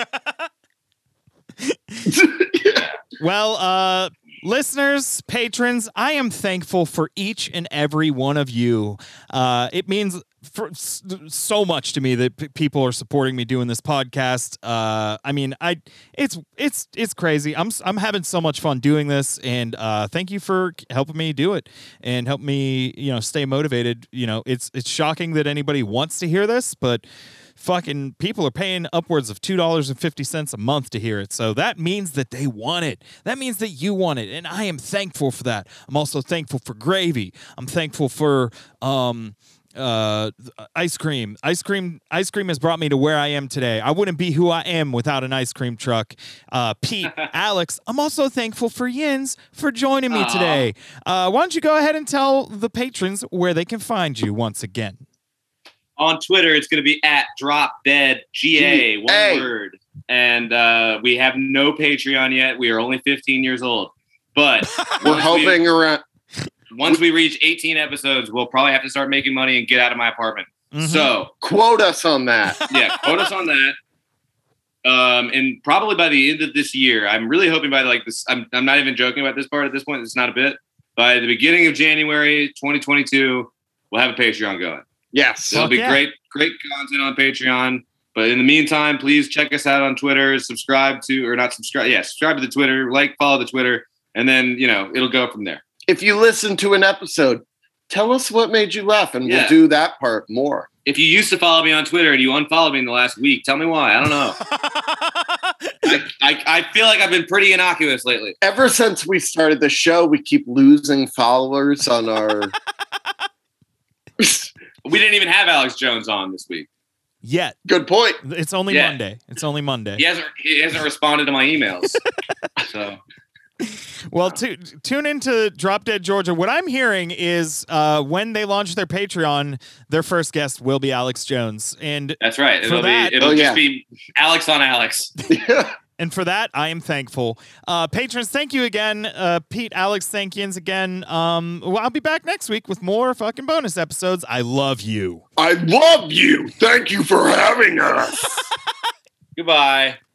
Well, uh, listeners, patrons, I am thankful for each and every one of you. Uh, it means for s- so much to me that p- people are supporting me doing this podcast. Uh, I mean, I it's it's it's crazy. I'm s- I'm having so much fun doing this, and uh, thank you for helping me do it and help me, you know, stay motivated. You know, it's it's shocking that anybody wants to hear this, but fucking people are paying upwards of two dollars and fifty cents a month to hear it. So that means that they want it. That means that you want it. And I am thankful for that. I'm also thankful for gravy. I'm thankful for um uh ice cream. Ice cream ice cream has brought me to where I am today. I wouldn't be who I am without an ice cream truck. Uh Pete, Alex, I'm also thankful for Yins for joining me Aw. today. Uh why don't you go ahead and tell the patrons where they can find you once again? On Twitter, it's going to be at Drop Dead G A, one G A. word. And uh, we have no Patreon yet. We are only fifteen years old. But We're once hoping around. we, once we reach eighteen episodes, we'll probably have to start making money and get out of my apartment. Mhm. So, Quote us on that. yeah, quote us on that. Um, and probably by the end of this year, I'm really hoping by like this, I'm, I'm not even joking about this part at this point. It's not a bit. By the beginning of January twenty twenty-two, we'll have a Patreon going. Yes. There'll Fuck be yeah. great, great content on Patreon. But in the meantime, please check us out on Twitter. Subscribe to, or not subscribe. Yeah, subscribe to the Twitter. Like, follow the Twitter, and then you know it'll go from there. If you listen to an episode, tell us what made you laugh, and Yeah. we'll do that part more. If you used to follow me on Twitter and you unfollowed me in the last week, tell me why. I don't know. I, I, I feel like I've been pretty innocuous lately. Ever since we started the show, we keep losing followers on our. We didn't even have Alex Jones on this week. Yet. Good point. It's only Yeah. Monday. It's only Monday. He hasn't he hasn't responded to my emails. So Well, tu- tune into Drop Dead Georgia. What I'm hearing is uh, when they launch their Patreon, their first guest will be Alex Jones, and that's right. For It'll that- be it'll Oh, just yeah. be Alex on Alex. and for that I am thankful. Uh, patrons, thank you again. Uh, Pete, Alex, thank yous again. Um, well, I'll be back next week with more fucking bonus episodes. I love you. I love you. Thank you for having us. Goodbye.